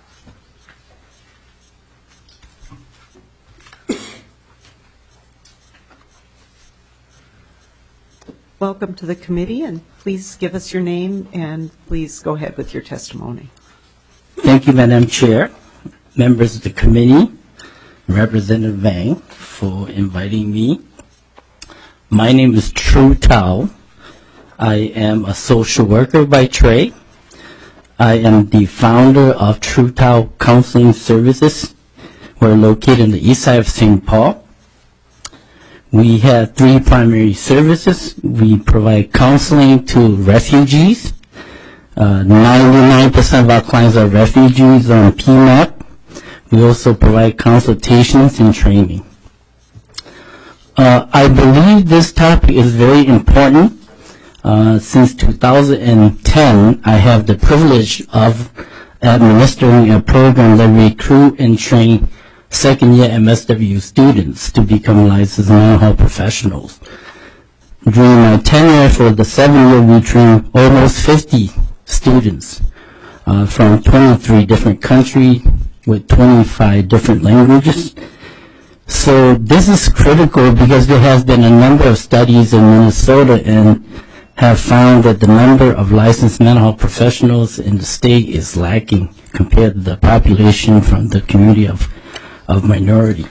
Welcome to the committee, and please give us your name and please go ahead with your testimony. Thank you, Madam Chair, members of the committee, Representative Vang, for inviting me. My name is Chu Tao. I am a social worker by trade. I am the founder of Chu Tao Counseling Services. We're located in the east side of Saint Paul. We have three primary services. We provide counseling to refugees. Uh, ninety-nine percent of our clients are refugees on P M A P. We also provide consultations and training. Uh, I believe this topic is very important. Uh, since two thousand ten, I have the privilege of administering a program that recruit and train second-year M S W students to become licensed mental health professionals. During my tenure for the seven year, we trained almost fifty students uh, from twenty-three different countries with twenty-five different languages. So this is critical because there has been a number of studies in Minnesota and have found that the number of licensed mental health professionals in the state is lacking compared to the population from the community of of minority.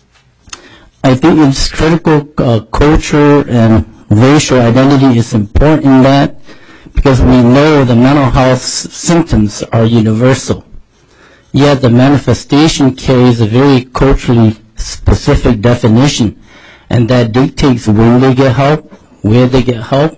I think it's critical. Uh, culture and racial identity is important in that because we know the mental health s- symptoms are universal. Yet the manifestation carries a very culturally specific definition, and that dictates when they get help, where they get help,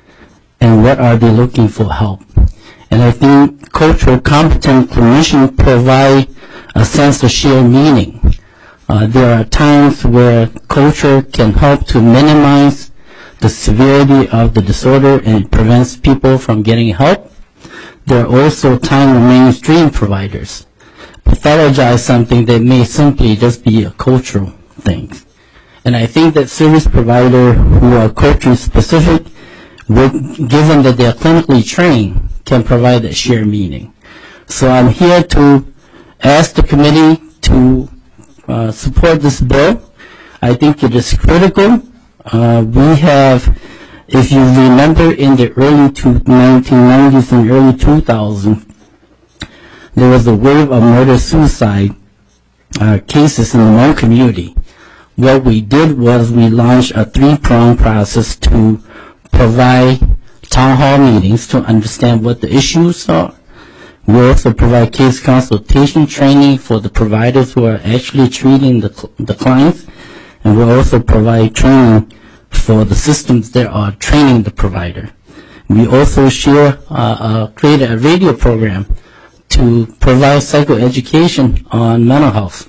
and what are they looking for help. And I think cultural competent clinicians provide a sense of shared meaning. Uh, there are times where culture can help to minimize the severity of the disorder and it prevents people from getting help. There are also times when mainstream providers pathologize something that may simply just be a cultural thing. And I think that service providers who are culturally specific, with, given that they are clinically trained, can provide that shared meaning. So I'm here to ask the committee to uh, support this bill. I think it is critical. Uh, we have, if you remember, in the early nineteen nineties and early two thousands, there was a wave of murder-suicide uh, cases in the Hmong community. What we did was we launched a three-pronged process to provide town hall meetings to understand what the issues are. We also provide case consultation training for the providers who are actually treating the, the clients, and we also provide training for the systems that are training the provider. We also share, uh, uh, created a radio program to provide psychoeducation on mental health.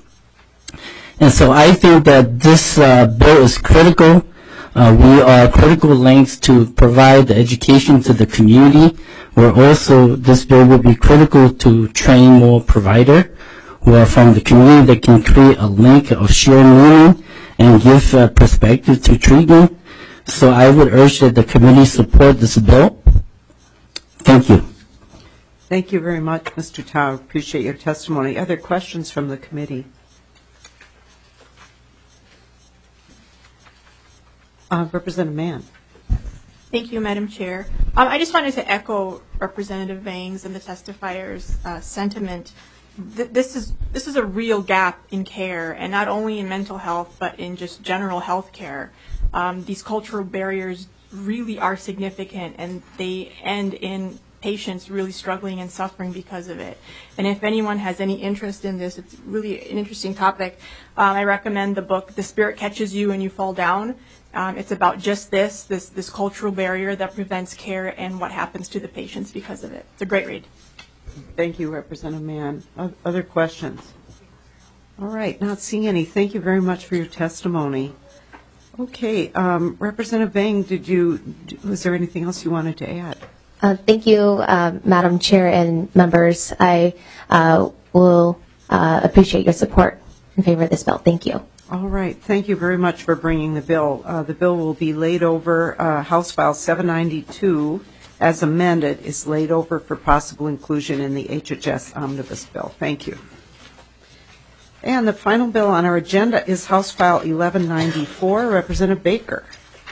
And so I think that this uh, bill is critical. Uh, we are critical links to provide the education to the community. We're also, this bill will be critical to train more providers who are from the community that can create a link of shared meaning and give uh, perspective to treatment. So I would urge that the committee support this bill. Thank you. Thank you very much, Mister Tao. Appreciate your testimony. Other questions from the committee? Uh, Representative Mann. Thank you, Madam Chair. Um, I just wanted to echo Representative Vang's and the testifiers' uh, sentiment. Th- this is this is a real gap in care, and not only in mental health, but in just general health care. Um, these cultural barriers really are significant, and they end in patients really struggling and suffering because of it. And if anyone has any interest in this, it's really an interesting topic. Um, I recommend the book, The Spirit Catches You and You Fall Down. Um, it's about just this, this, this cultural barrier that prevents care and what happens to the patients because of it. It's a great read. Thank you, Representative Mann. Other questions? All right, not seeing any. Thank you very much for your testimony. Okay, um, Representative Vang, did you, was there anything else you wanted to add? Uh, thank you, uh, Madam Chair and members. I uh, will uh, appreciate your support in favor of this bill. Thank you. All right. Thank you very much for bringing the bill. Uh, the bill will be laid over, uh, House File seven ninety-two, as amended, is laid over for possible inclusion in the H H S Omnibus Bill. Thank you. And the final bill on our agenda is House File eleven ninety-four. Representative Baker.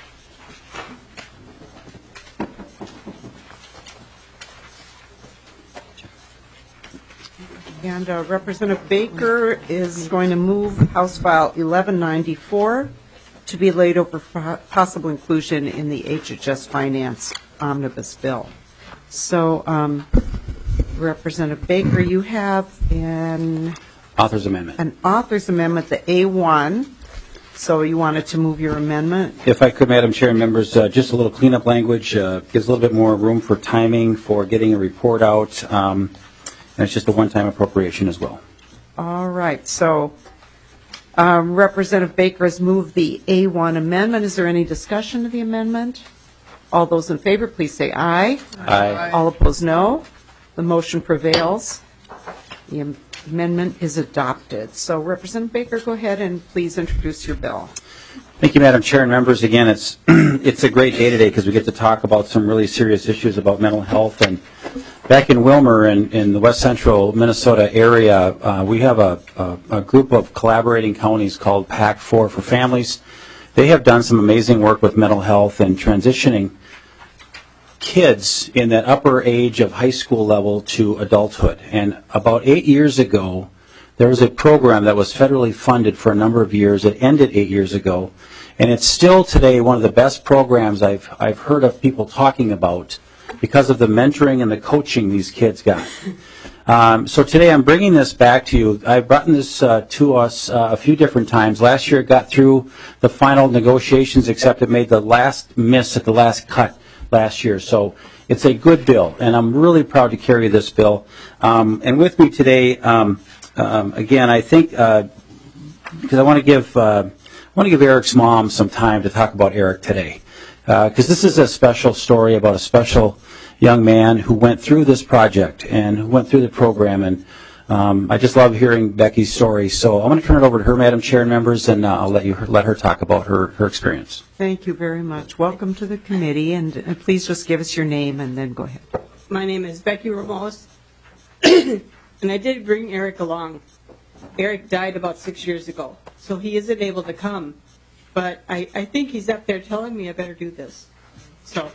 And uh, Representative Baker is going to move House File eleven ninety-four to be laid over for possible inclusion in the H H S Finance Omnibus Bill. So, um, Representative Baker, you have an author's amendment. An author's amendment, the A one. So you wanted to move your amendment? If I could, Madam Chair and members, uh, just a little cleanup language uh, gives a little bit more room for timing for getting a report out. Um, And it's just a one-time appropriation as well. All right. So um, Representative Baker has moved the A one amendment. Is there any discussion of the amendment? All those in favor, please say aye. Aye. All opposed, no. The motion prevails. The am- amendment is adopted. So Representative Baker, go ahead and please introduce your bill. Thank you, Madam Chair and members. Again, it's it's a great day today because we get to talk about some really serious issues about mental health. And back in Wilmer, in, in the west central Minnesota area, uh, we have a, a, a group of collaborating counties called PAC four for Families. They have done some amazing work with mental health and transitioning kids in that upper age of high school level to adulthood. And about eight years ago, there was a program that was federally funded for a number of years. It ended eight years ago. And it's still today one of the best programs I've, I've heard of people talking about because of the mentoring and the coaching these kids got. Um, so today I'm bringing this back to you. I've brought this uh, to us uh, a few different times. Last year it got through the final negotiations, except it made the last miss at the last cut last year. So it's a good bill, and I'm really proud to carry this bill. Um, and with me today, um, um, again, I think uh, because I want to give uh, I want to give Eric's mom some time to talk about Eric today, because uh, this is a special story about a special young man who went through this project and who went through the program. And um, I just love hearing Becky's story. So I'm going to turn it over to her, Madam Chair and members, and uh, I'll let you let her talk about her, her experience. Thank you very much. Welcome to the committee, and, and please just give us your name and then go ahead. My name is Becky Ramos, and I did bring Eric along. Eric died about six years ago, so he isn't able to come. But I, I think he's up there telling me I better do this. So,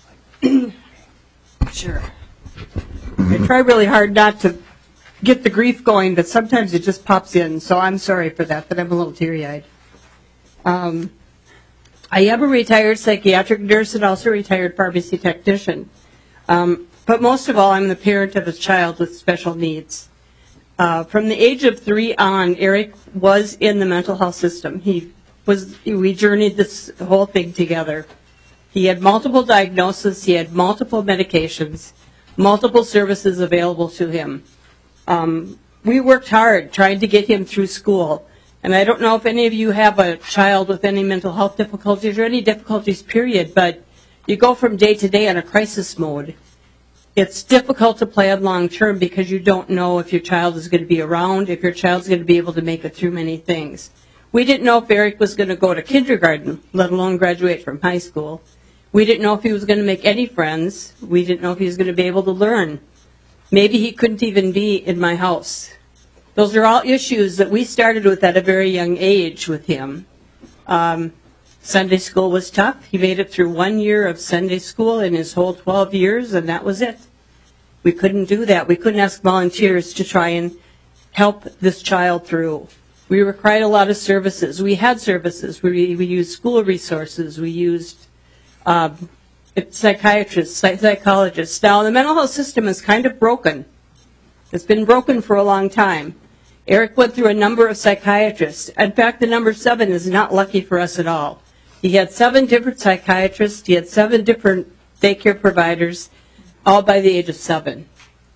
sure. I try really hard not to get the grief going, but sometimes it just pops in. So I'm sorry for that, but I'm a little teary-eyed. Um, I am a retired psychiatric nurse and also a retired pharmacy technician. Um, but most of all, I'm the parent of a child with special needs. Uh, from the age of three on, Eric was in the mental health system. He was, we journeyed this whole thing together. He had multiple diagnoses, he had multiple medications, multiple services available to him. Um, we worked hard trying to get him through school. And I don't know if any of you have a child with any mental health difficulties or any difficulties, period, but you go from day to day on a crisis mode. It's difficult to plan long term because you don't know if your child is going to be around, if your child's going to be able to make it through many things. We didn't know if Eric was going to go to kindergarten, let alone graduate from high school. We didn't know if he was going to make any friends. We didn't know if he was going to be able to learn. Maybe he couldn't even be in my house. Those are all issues that we started with at a very young age with him. Um, Sunday school was tough. He made it through one year of Sunday school in his whole twelve years, and that was it. We couldn't do that. We couldn't ask volunteers to try and help this child through. We required a lot of services. We had services. We, we used school resources. We used um, psychiatrists, psychologists. Now, the mental health system is kind of broken. It's been broken for a long time. Eric went through a number of psychiatrists. In fact, the number seven is not lucky for us at all. He had seven different psychiatrists. He had seven different daycare providers, all by the age of seven.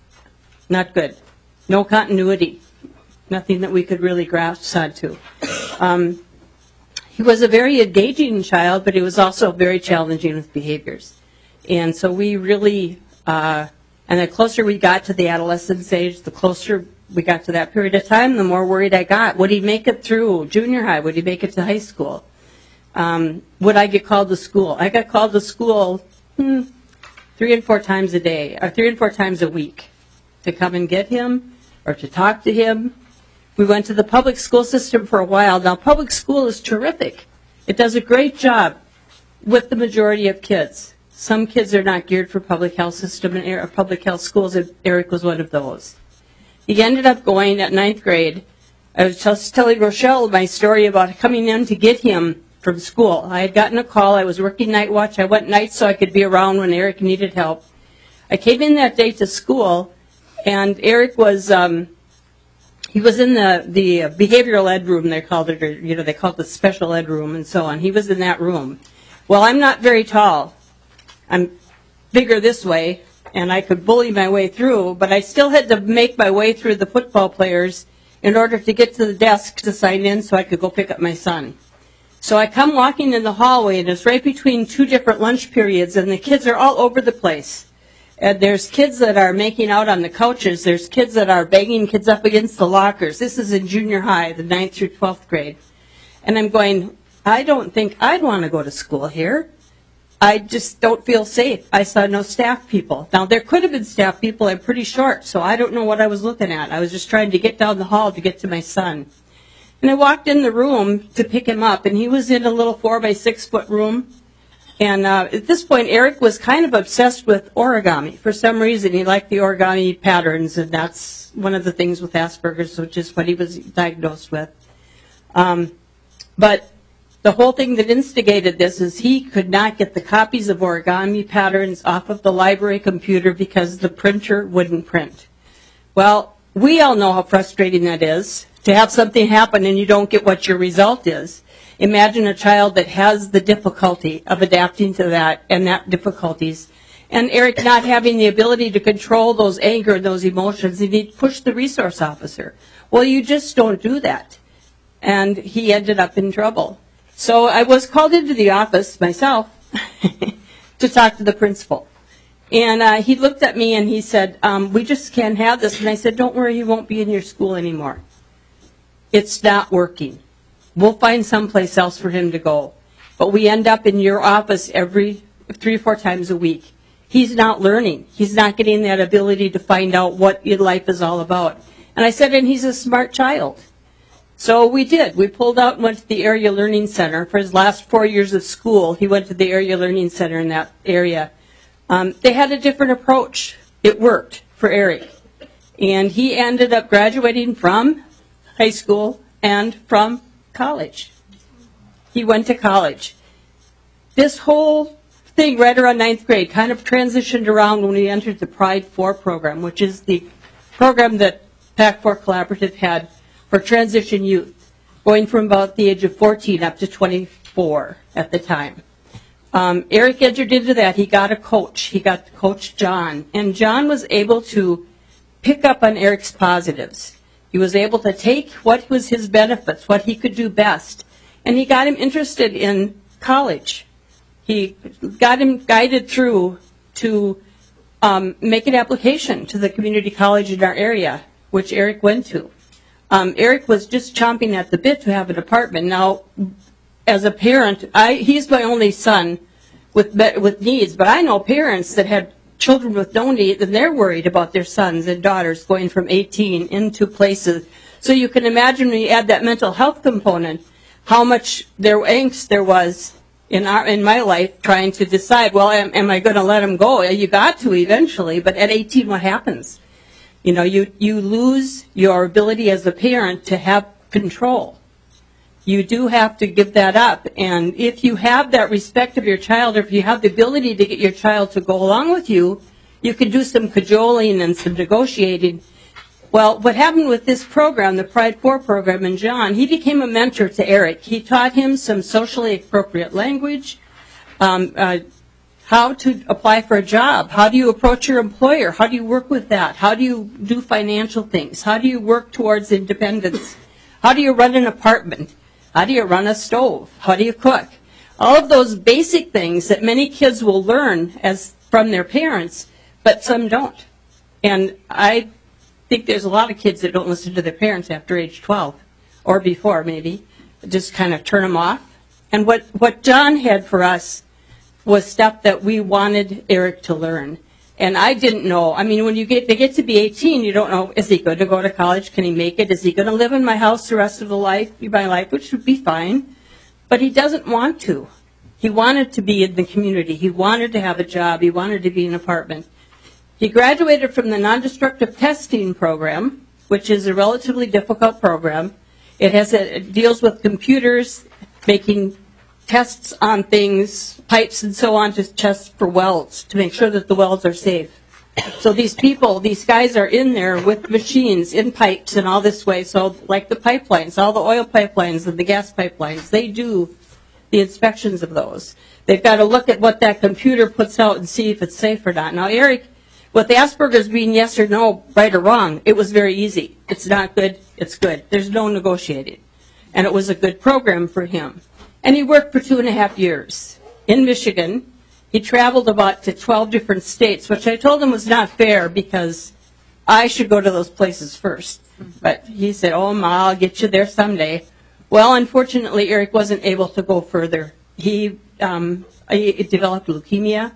Not good. No continuity. Nothing that we could really grasp onto. Um, he was a very engaging child, but he was also very challenging with behaviors. And so we really, uh, and the closer we got to the adolescence age, the closer we got to that period of time, the more worried I got. Would he make it through junior high? Would he make it to high school? Um, would I get called to school? I got called to school hmm, three and four times a day, or three and four times a week, to come and get him or to talk to him. We went to the public school system for a while. Now, public school is terrific. It does a great job with the majority of kids. Some kids are not geared for public health system and public health schools, and Eric was one of those. He ended up going at ninth grade. I was just telling Rochelle my story about coming in to get him from school. I had gotten a call. I was working night watch. I went nights so I could be around when Eric needed help. I came in that day to school, and Eric was um, he was in the the behavioral ed room. They called it, or, you know, they called it the special ed room, and so on. He was in that room. Well, I'm not very tall. I'm bigger this way, and I could bully my way through, but I still had to make my way through the football players in order to get to the desk to sign in so I could go pick up my son. So I come walking in the hallway, and it's right between two different lunch periods, and the kids are all over the place. And there's kids that are making out on the couches. There's kids that are banging kids up against the lockers. This is in junior high, the ninth through twelfth grade. And I'm going, I don't think I'd want to go to school here. I just don't feel safe. I saw no staff people. Now, there could have been staff people. I'm pretty short, so I don't know what I was looking at. I was just trying to get down the hall to get to my son. And I walked in the room to pick him up, and he was in a little four by six foot room. And uh, at this point, Eric was kind of obsessed with origami. For some reason, he liked the origami patterns, and that's one of the things with Asperger's, which is what he was diagnosed with. Um, but the whole thing that instigated this is he could not get the copies of origami patterns off of the library computer because the printer wouldn't print. Well, we all know how frustrating that is, to have something happen and you don't get what your result is. Imagine a child that has the difficulty of adapting to that and that difficulties. And Eric not having the ability to control those anger and those emotions, and he pushed the resource officer. Well, you just don't do that. And he ended up in trouble. So I was called into the office myself to talk to the principal. And uh, he looked at me and he said, um, we just can't have this. And I said, don't worry, he won't be in your school anymore. It's not working. We'll find someplace else for him to go. But we end up in your office every three or four times a week. He's not learning. He's not getting that ability to find out what life is all about. And I said, and he's a smart child. So we did. We pulled out and went to the Area Learning Center. For his last four years of school, he went to the Area Learning Center in that area. Um, they had a different approach. It worked for Eric. And he ended up graduating from high school and from college. He went to college. This whole thing right around ninth grade kind of transitioned around when we entered the Pride four program, which is the program that PAC four Collaborative had for transition youth, going from about the age of fourteen up to twenty-four at the time. Um, Eric entered into that. He got a coach. He got Coach John. And John was able to pick up on Eric's positives. He was able to take what was his benefits, what he could do best, and he got him interested in college. He got him guided through to um, make an application to the community college in our area, which Eric went to. Um, Eric was just chomping at the bit to have an apartment. Now, as a parent, I, he's my only son with with needs, but I know parents that had children with no need, and they're worried about their sons and daughters going from eighteen into places. So you can imagine when you add that mental health component, how much their angst there was in our in my life trying to decide, well, am, am I going to let them go? You got to eventually, but at eighteen, what happens? You know, you, you lose your ability as a parent to have control. You do have to give that up. And if you have that respect of your child, or if you have the ability to get your child to go along with you, you can do some cajoling and some negotiating. Well, what happened with this program, the Pride four program, and John, he became a mentor to Eric. He taught him some socially appropriate language, um, uh, how to apply for a job, how do you approach your employer, how do you work with that, how do you do financial things, how do you work towards independence, how do you run an apartment, how do you run a stove, how do you cook. All of those basic things that many kids will learn as from their parents, but some don't. And I think there's a lot of kids that don't listen to their parents after age twelve, or before maybe, just kind of turn them off. And what, what John had for us was stuff that we wanted Eric to learn. And I didn't know. I mean, when you get they get to be eighteen, you don't know, is he going to go to college? Can he make it? Is he going to live in my house the rest of the life, my life, which would be fine. But he doesn't want to. He wanted to be in the community. He wanted to have a job. He wanted to be in an apartment. He graduated from the non-destructive testing program, which is a relatively difficult program. It has a, it deals with computers, making tests on things, pipes and so on, to test for welds, to make sure that the welds are safe. So these people, these guys are in there with machines, in pipes and all this way. So like the pipelines, all the oil pipelines and the gas pipelines, they do the inspections of those. They've got to look at what that computer puts out and see if it's safe or not. Now, Eric, with Asperger's being yes or no, right or wrong, it was very easy. It's not good, it's good. There's no negotiating. And it was a good program for him. And he worked for two and a half years in Michigan. He traveled about to twelve different states, which I told him was not fair because I should go to those places first. But he said, oh, Ma, I'll get you there someday. Well, unfortunately, Eric wasn't able to go further. He, um, he developed leukemia.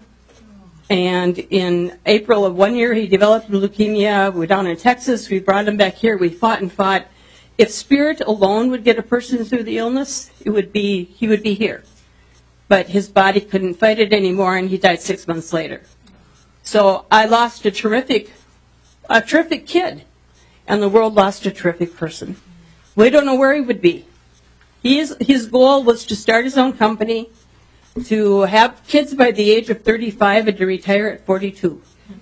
And in April of one year, he developed leukemia. We're down in Texas. We brought him back here. We fought and fought. If spirit alone would get a person through the illness, it would be he would be here. But his body couldn't fight it anymore, and he died six months later. So I lost a terrific, a terrific kid, and the world lost a terrific person. We don't know where he would be. He is, his goal was to start his own company, to have kids by the age of thirty-five, and to retire at forty-two.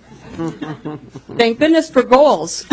Thank goodness for goals.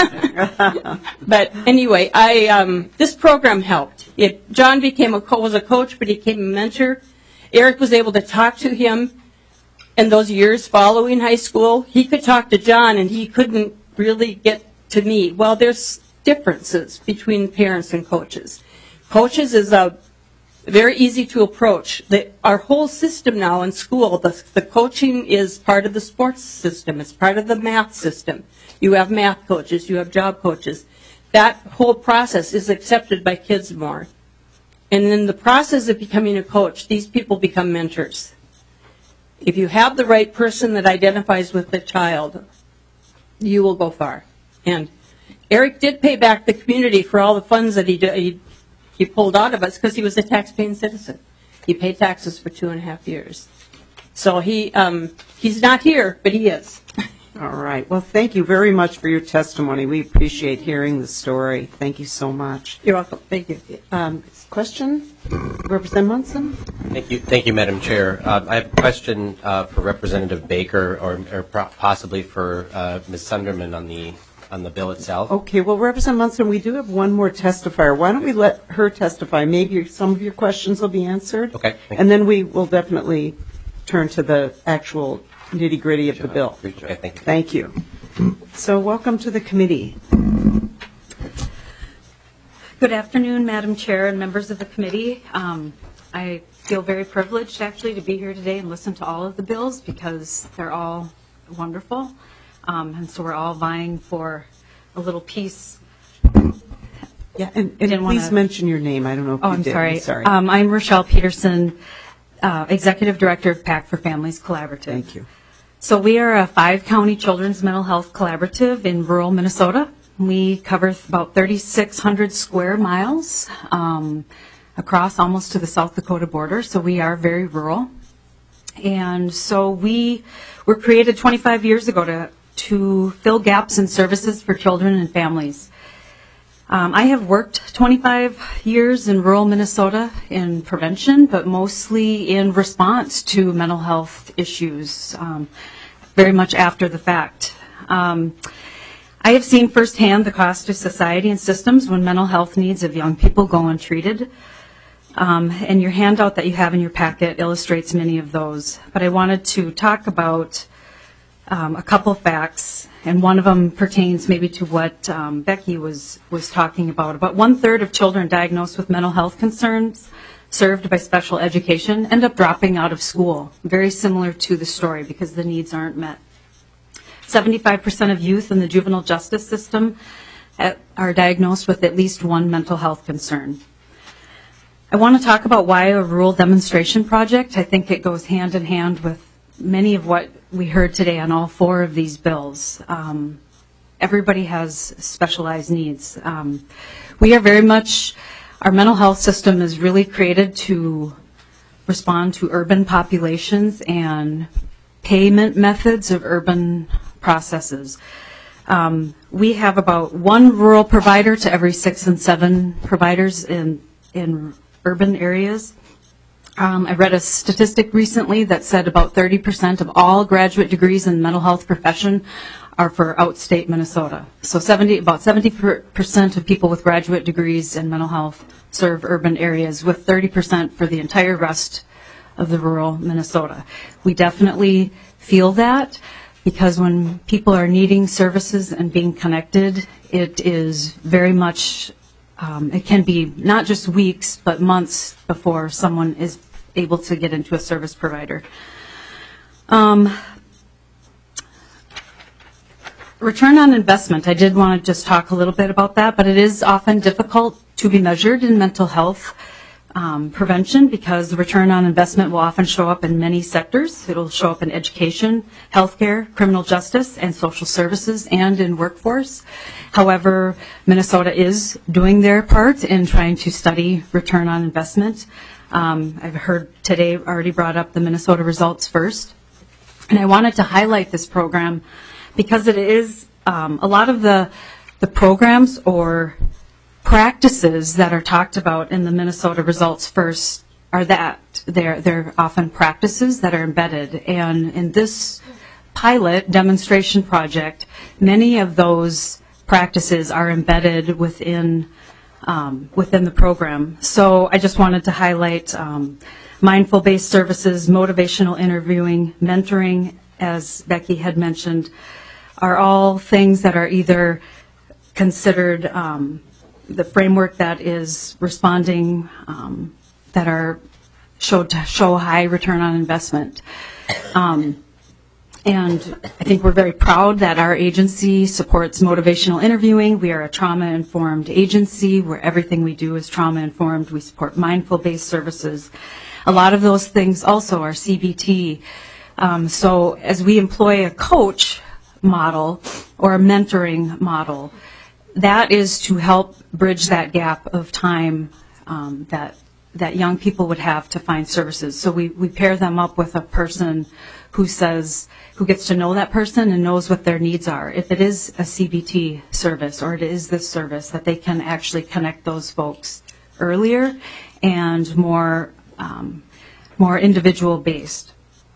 But anyway, I um, this program helped. It, John became a co- was a coach, but he became a mentor. Eric was able to talk to him in those years following high school. He could talk to John, and he couldn't really get to me. Well, there's differences between parents and coaches. Coaches is a very easy to approach. The, our whole system now in school, the, the coaching is part of the sports system. It's part of the math system. You have math coaches. You have job coaches. That whole process is accepted by kids more. And in the process of becoming a coach, these people become mentors. If you have the right person that identifies with the child, you will go far. And Eric did pay back the community for all the funds that he did. He, He pulled out of us because he was a tax-paying citizen. He paid taxes for two and a half years. So he um, he's not here, but he is. All right. Well, thank you very much for your testimony. We appreciate hearing the story. Thank you so much. You're welcome. Thank you. Um, question? Representative Munson? Thank you, thank you, Madam Chair. Uh, I have a question uh, for Representative Baker, or, or possibly for uh, Miz Sunderman on the on the bill itself. Okay. Well, Representative Munson, we do have one more testifier. Why don't we let her testify? Maybe some of your questions will be answered. Okay. And then we will definitely turn to the actual nitty-gritty of the bill. Okay, thank you. Thank you. So welcome to the committee. Good afternoon, Madam Chair and members of the committee. Um, I feel very privileged, actually, to be here today and listen to all of the bills because they're all wonderful. Um, and so we're all vying for a little piece. Yeah, and, and please wanna... mention your name. I don't know if oh, you I'm did. sorry. I'm sorry. Um, I'm Rochelle Peterson, uh, Executive Director of PAC for Families Collaborative. Thank you. So we are a five-county children's mental health collaborative in rural Minnesota. We cover about thirty-six hundred square miles um, across almost to the South Dakota border, so we are very rural. And so we were created twenty-five years ago to, to fill gaps in services for children and families. Um, I have worked twenty-five years in rural Minnesota in prevention, but mostly in response to mental health issues, um, very much after the fact. Um, I have seen firsthand the cost to society and systems when mental health needs of young people go untreated. Um, and your handout that you have in your packet illustrates many of those. But I wanted to talk about um, a couple facts, and one of them pertains maybe to what um, Becky was, was talking about. About one-third of children diagnosed with mental health concerns served by special education end up dropping out of school, very similar to the story because the needs aren't met. seventy-five percent of youth in the juvenile justice system at, are diagnosed with at least one mental health concern. I want to talk about why a rural demonstration project. I think it goes hand in hand with many of what we heard today on all four of these bills. Um, everybody has specialized needs. Um, we are very much, our mental health system is really created to respond to urban populations and payment methods of urban processes. Um, we have about one rural provider to every six and seven providers in, in urban areas. Um, I read a statistic recently that said about thirty percent of all graduate degrees in the mental health profession are for outstate Minnesota. So seventy, about seventy percent of people with graduate degrees in mental health serve urban areas, with thirty percent for the entire rest of the rural Minnesota. We definitely feel that because when people are needing services and being connected, it is very much Um, it can be not just weeks, but months before someone is able to get into a service provider. Um, return on investment, I did want to just talk a little bit about that, but it is often difficult to be measured in mental health um, prevention because the return on investment will often show up in many sectors. It will show up in education, healthcare, criminal justice, and social services, and in workforce. However, Minnesota is doing their part in trying to study return on investment. Um, I've heard today already brought up the Minnesota Results First. And I wanted to highlight this program because it is um, a lot of the, the programs or practices that are talked about in the Minnesota Results First are that. They're, they're often practices that are embedded. And in this pilot demonstration project, many of those practices are embedded within um, within the program. So I just wanted to highlight um, mindful-based services, motivational interviewing, mentoring, as Becky had mentioned, are all things that are either considered um, the framework that is responding, um, that are showed to show high return on investment. Um, And I think we're very proud that our agency supports motivational interviewing. We are a trauma-informed agency where everything we do is trauma-informed. We support mindful-based services. A lot of those things also are C B T. Um, so as we employ a coach model or a mentoring model, that is to help bridge that gap of time um, that that young people would have to find services. So we, we pair them up with a person who says, who gets to know that person and knows what their needs are. If it is a C B T service or it is this service, that they can actually connect those folks earlier and more, um, more individual based.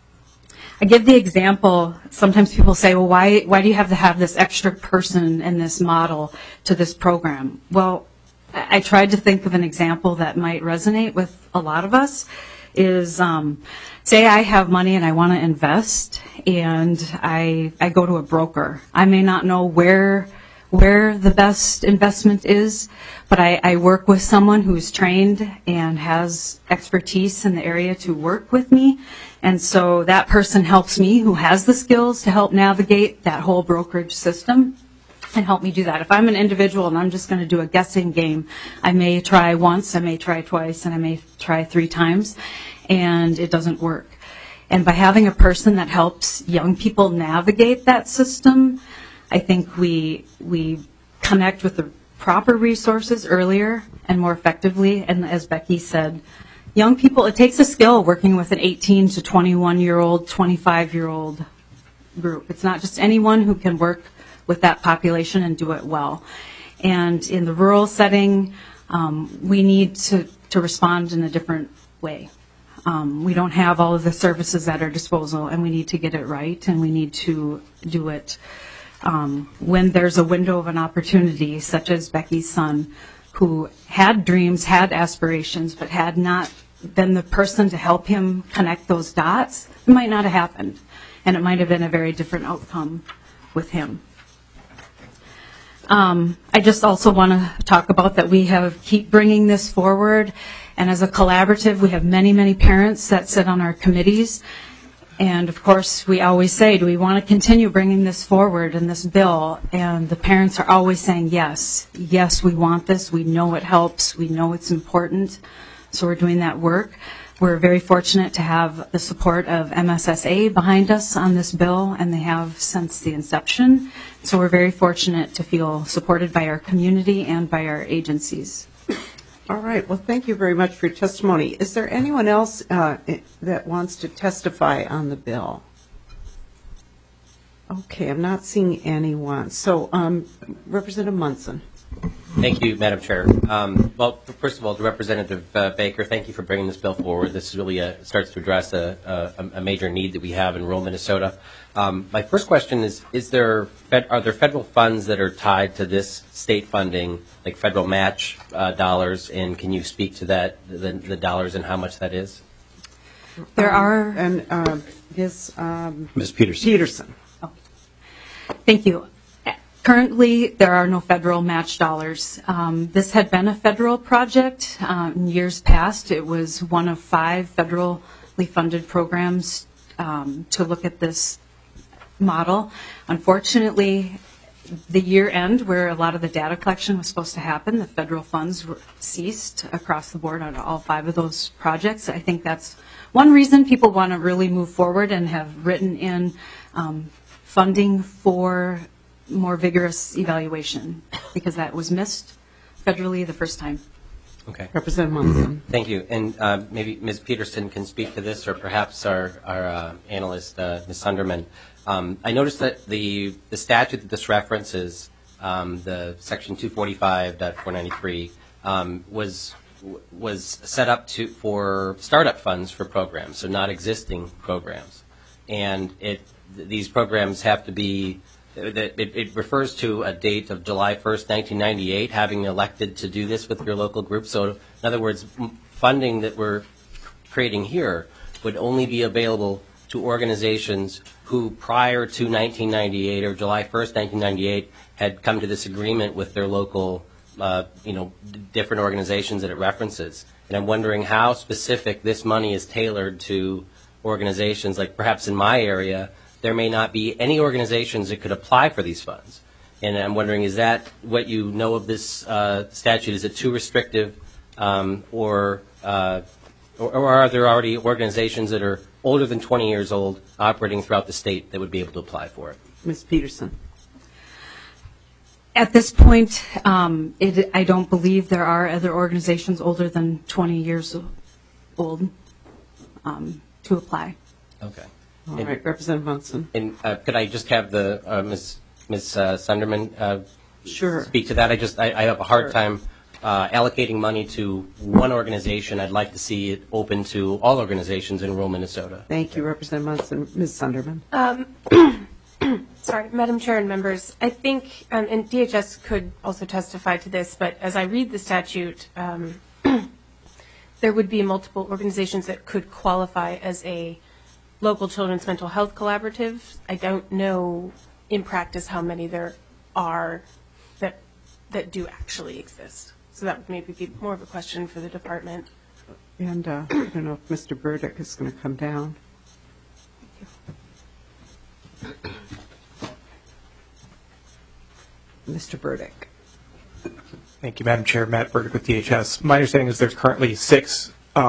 I give the example, sometimes people say, well, why, why do you have to have this extra person in this model to this program? Well, I tried to think of an example that might resonate with a lot of us is, um, say I have money and I want to invest and I, I go to a broker. I may not know where, where the best investment is, but I, I work with someone who's trained and has expertise in the area to work with me. And so that person helps me who has the skills to help navigate that whole brokerage system and help me do that. If I'm an individual and I'm just going to do a guessing game, I may try once, I may try twice, and I may try three times, and it doesn't work. And by having a person that helps young people navigate that system, I think we we connect with the proper resources earlier and more effectively. And as Becky said, young people, it takes a skill working with an eighteen to twenty-one year old, twenty-five year old group. It's not just anyone who can work with that population and do it well. And in the rural setting, um, we need to, to respond in a different way. Um, we don't have all of the services at our disposal, and we need to get it right, and we need to do it um, when there's a window of an opportunity, such as Becky's son, who had dreams, had aspirations, but had not been the person to help him connect those dots. It might not have happened, and it might have been a very different outcome with him. Um, I just also want to talk about that we have keep bringing this forward, and as a collaborative, we have many, many parents that sit on our committees, and of course, we always say, do we want to continue bringing this forward in this bill? And the parents are always saying, yes, yes, we want this, we know it helps, we know it's important, so we're doing that work. We're very fortunate to have the support of M S S A behind us on this bill, and they have since the inception. So we're very fortunate to feel supported by our community and by our agencies. All right. Well, thank you very much for your testimony. Is there anyone else uh, that wants to testify on the bill? Okay, I'm not seeing anyone. So, um, Representative Munson. Thank you, Madam Chair. Um, well, first of all, to Representative uh, Baker, thank you for bringing this bill forward. This really uh, starts to address a, a, a major need that we have in rural Minnesota. Um, my first question is, is there fed, are there federal funds that are tied to this state funding, like federal match uh, dollars, and can you speak to that, the, the dollars and how much that is? There are... And uh, Miz Um, Miz Peterson. Peterson. Oh. Thank you. Currently, there are no federal match dollars. Um, this had been a federal project um, in years past. It was one of five federally funded programs um, to look at this model. Unfortunately, the year end where a lot of the data collection was supposed to happen, the federal funds were ceased across the board on all five of those projects. I think that's one reason people want to really move forward and have written in um, funding for more vigorous evaluation, because that was missed federally the first time. Okay. Representative Munson. Thank you. And uh, maybe Miz Peterson can speak to this, or perhaps our, our uh, analyst, uh, Miz Sunderman. Um, I noticed that the, the statute that this references, um, the section two forty-five point four ninety-three, um, was was set up to for startup funds for programs, so not existing programs. And it these programs have to be It, it refers to a date of July first, nineteen ninety-eight, having elected to do this with your local group. So, in other words, funding that we're creating here would only be available to organizations who, prior to nineteen ninety-eight or July first, nineteen ninety-eight, had come to this agreement with their local, uh, you know, different organizations that it references. And I'm wondering how specific this money is tailored to organizations, like perhaps in my area, there may not be any organizations that could apply for these funds. And I'm wondering, is that what you know of this uh, statute? Is it too restrictive, um, or, uh, or, or are there already organizations that are older than twenty years old operating throughout the state that would be able to apply for it? Miz Peterson. At this point, um, it, I don't believe there are other organizations older than twenty years old um, to apply. Okay. All and, right, Representative Munson. And uh, could I just have the uh, Miz Miz Uh, Sunderman uh, sure. speak to that? I just I, I have a hard Sure. time uh, allocating money to one organization. I'd like to see it open to all organizations in rural Minnesota. Thank you, Representative Munson. Miz Sunderman. Um, sorry, Madam Chair and members, I think, um, and D H S could also testify to this, but as I read the statute, um, there would be multiple organizations that could qualify as a local children's mental health collaborative. I don't know in practice how many there are that that do actually exist. So that would maybe be more of a question for the department. And uh, I don't know if Mister Burdick is going to come down. Mister Burdick. Thank you, Madam Chair. Matt Burdick with D H S. My understanding is there's currently six um,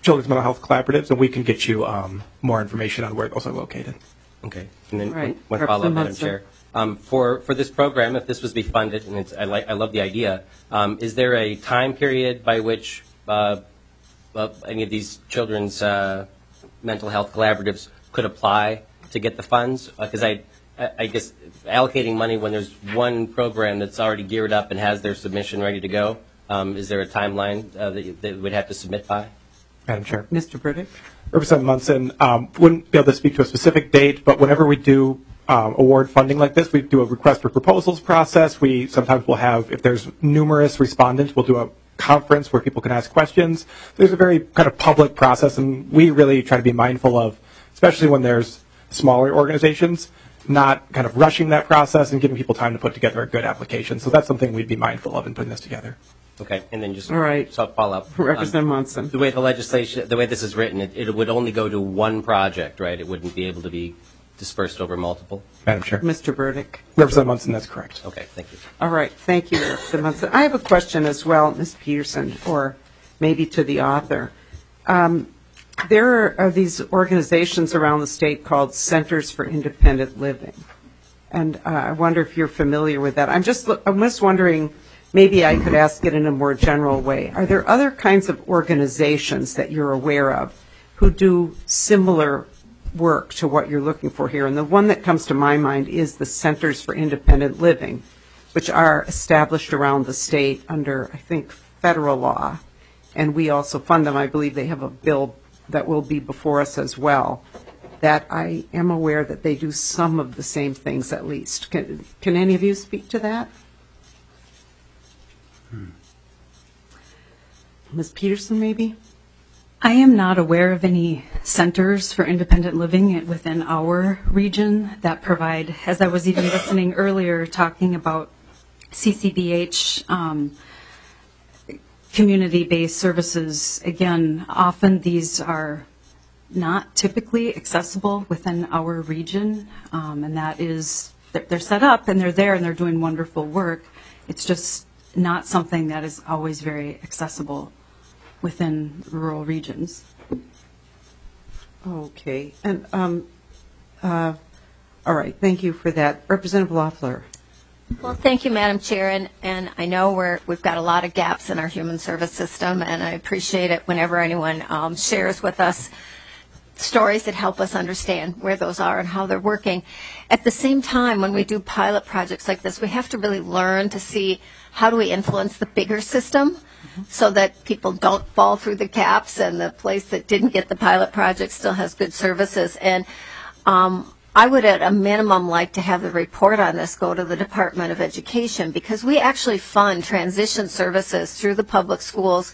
Children's Mental Health Collaboratives, and we can get you um, more information on where those are located. Okay. And then Right. one, one follow-up, Madam Munson. Chair. Um, for, for this program, if this was to be funded, and it's, I, like, I love the idea, um, is there a time period by which uh, uh, any of these children's uh, mental health collaboratives could apply to get the funds? Because I, I I guess allocating money when there's one program that's already geared up and has their submission ready to go, um, is there a timeline uh, that, you, that you would have to submit by? Madam Chair. Mister Burdick? Representative Munson, um, wouldn't be able to speak to a specific date, but whenever we do um, award funding like this, we do a request for proposals process. We sometimes will have, if there's numerous respondents, we'll do a conference where people can ask questions. There's a very kind of public process, and we really try to be mindful of, especially when there's smaller organizations, not kind of rushing that process and giving people time to put together a good application. So that's something we'd be mindful of in putting this together. Okay, and then just All right. so follow up. Representative Munson. The way the legislation, the way this is written, it, it would only go to one project, right? It wouldn't be able to be dispersed over multiple. Madam Chair. Mister Burdick? Representative Munson, that's correct. Okay, thank you. All right, thank you, Representative Munson. I have a question as well, Miz Peterson, or maybe to the author. Um, there are, are these organizations around the state called Centers for Independent Living, and uh, I wonder if you're familiar with that. I'm just, I'm just wondering, maybe I could ask it in a more general way. Are there other kinds of organizations that you're aware of who do similar work to what you're looking for here? And the one that comes to my mind is the Centers for Independent Living, which are established around the state under, I think, federal law. And we also fund them. I believe they have a bill that will be before us as well, that I am aware that they do some of the same things at least. Can, can any of you speak to that? Miz Peterson, maybe? I am not aware of any centers for independent living within our region that provide, as I was even listening earlier, talking about C C B H um, community-based services. Again, often these are not typically accessible within our region, um, and that is, they're set up and they're there and they're doing wonderful work. It's just not something that is always very accessible within rural regions. Okay. And, um, uh, all right, thank you for that. Representative Loeffler. Well, thank you, Madam Chair, and, and I know we're, we've got a lot of gaps in our human service system, and I appreciate it whenever anyone um, shares with us stories that help us understand where those are and how they're working. At the same time, when we do pilot projects like this, we have to really learn to see how do we influence the bigger system so that people don't fall through the gaps and the place that didn't get the pilot project still has good services. And um, I would at a minimum like to have the report on this go to the Department of Education, because we actually fund transition services through the public schools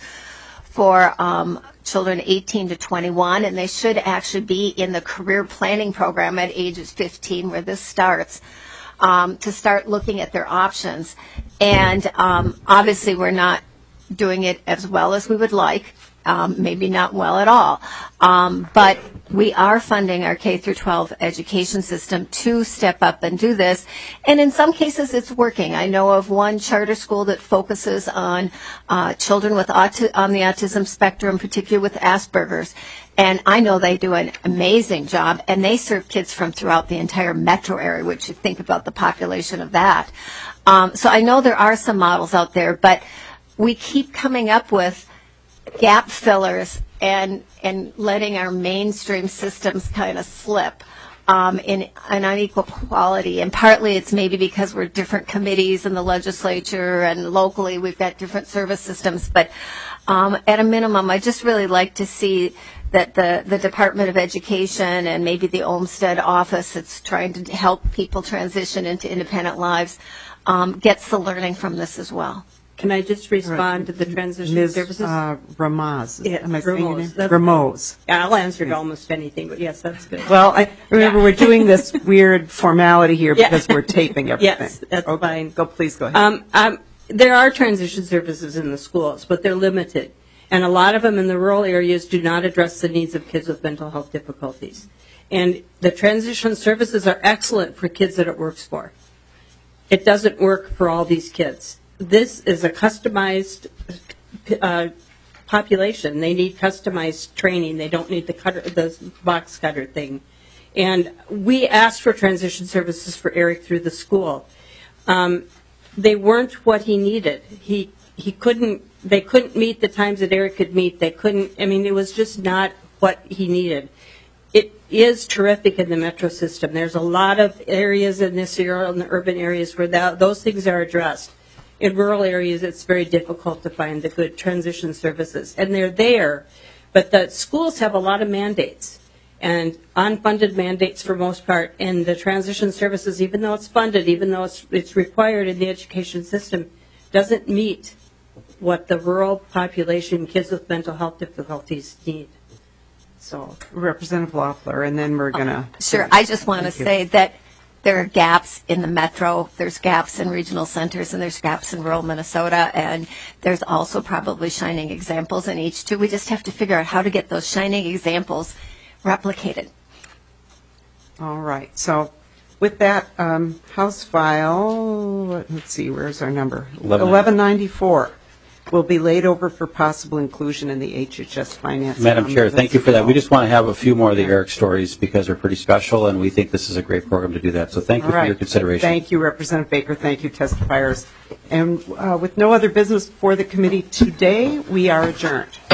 for um, children eighteen to twenty-one, and they should actually be in the career planning program at ages fifteen where this starts, um, to start looking at their options. And um, obviously we're not doing it as well as we would like, um, maybe not well at all. Um, but we are funding our K through twelve education system to step up and do this. And in some cases it's working. I know of one charter school that focuses on uh, children with auti- on the autism spectrum, particularly with Asperger's. And I know they do an amazing job, and they serve kids from throughout the entire metro area, which you think about the population of that. Um, so I know there are some models out there, but we keep coming up with gap fillers and and letting our mainstream systems kind of slip um, in an unequal quality. And partly it's maybe because we're different committees in the legislature, and locally we've got different service systems. But um, at a minimum, I just really like to see that the, the Department of Education and maybe the Olmsted office that's trying to help people transition into independent lives um, gets the learning from this as well. Can I just respond to the transition Miz services? Uh, Ramaz. Yeah, Am I saying your name? Ramos. That's- Ramos. Yeah, I'll answer to almost anything, but yes, that's good. Well, I remember we're doing this weird formality here Yeah. because we're taping everything. Yes, that's okay. fine. Go, please go ahead. Um, um, there are transition services in the schools, but they're limited. And a lot of them in the rural areas do not address the needs of kids with mental health difficulties. And the transition services are excellent for kids that it works for. It doesn't work for all these kids. This is a customized uh, population. They need customized training. They don't need the cutter, the box cutter thing. And we asked for transition services for Eric through the school. Um, they weren't what he needed. He he couldn't. They couldn't meet the times that Eric could meet. They couldn't. I mean, it was just not what he needed. It is terrific in the metro system. There's a lot of areas in this area, in the urban areas, where that, those things are addressed. In rural areas, it's very difficult to find the good transition services, and they're there. But the schools have a lot of mandates, and unfunded mandates for most part, and the transition services, even though it's funded, even though it's, it's required in the education system, doesn't meet what the rural population, kids with mental health difficulties need. So, Representative Loeffler, and then we're going to... Sure. I just want to say that there are gaps in the metro, there's gaps in regional centers, and there's gaps in rural Minnesota, and there's also probably shining examples in each too. We just have to figure out how to get those shining examples replicated. All right. So with that, um, House File, let's see, where's our number? eleven ninety-four will be laid over for possible inclusion in the H H S Finance. Madam Chair, thank you for that. We just want to have a few more of the Eric stories because they're pretty special, and we think this is a great program to do that. So thank you All right. for your consideration. Thank you, Representative Baker. Thank you, testifiers. And uh, with no other business before the committee today, we are adjourned.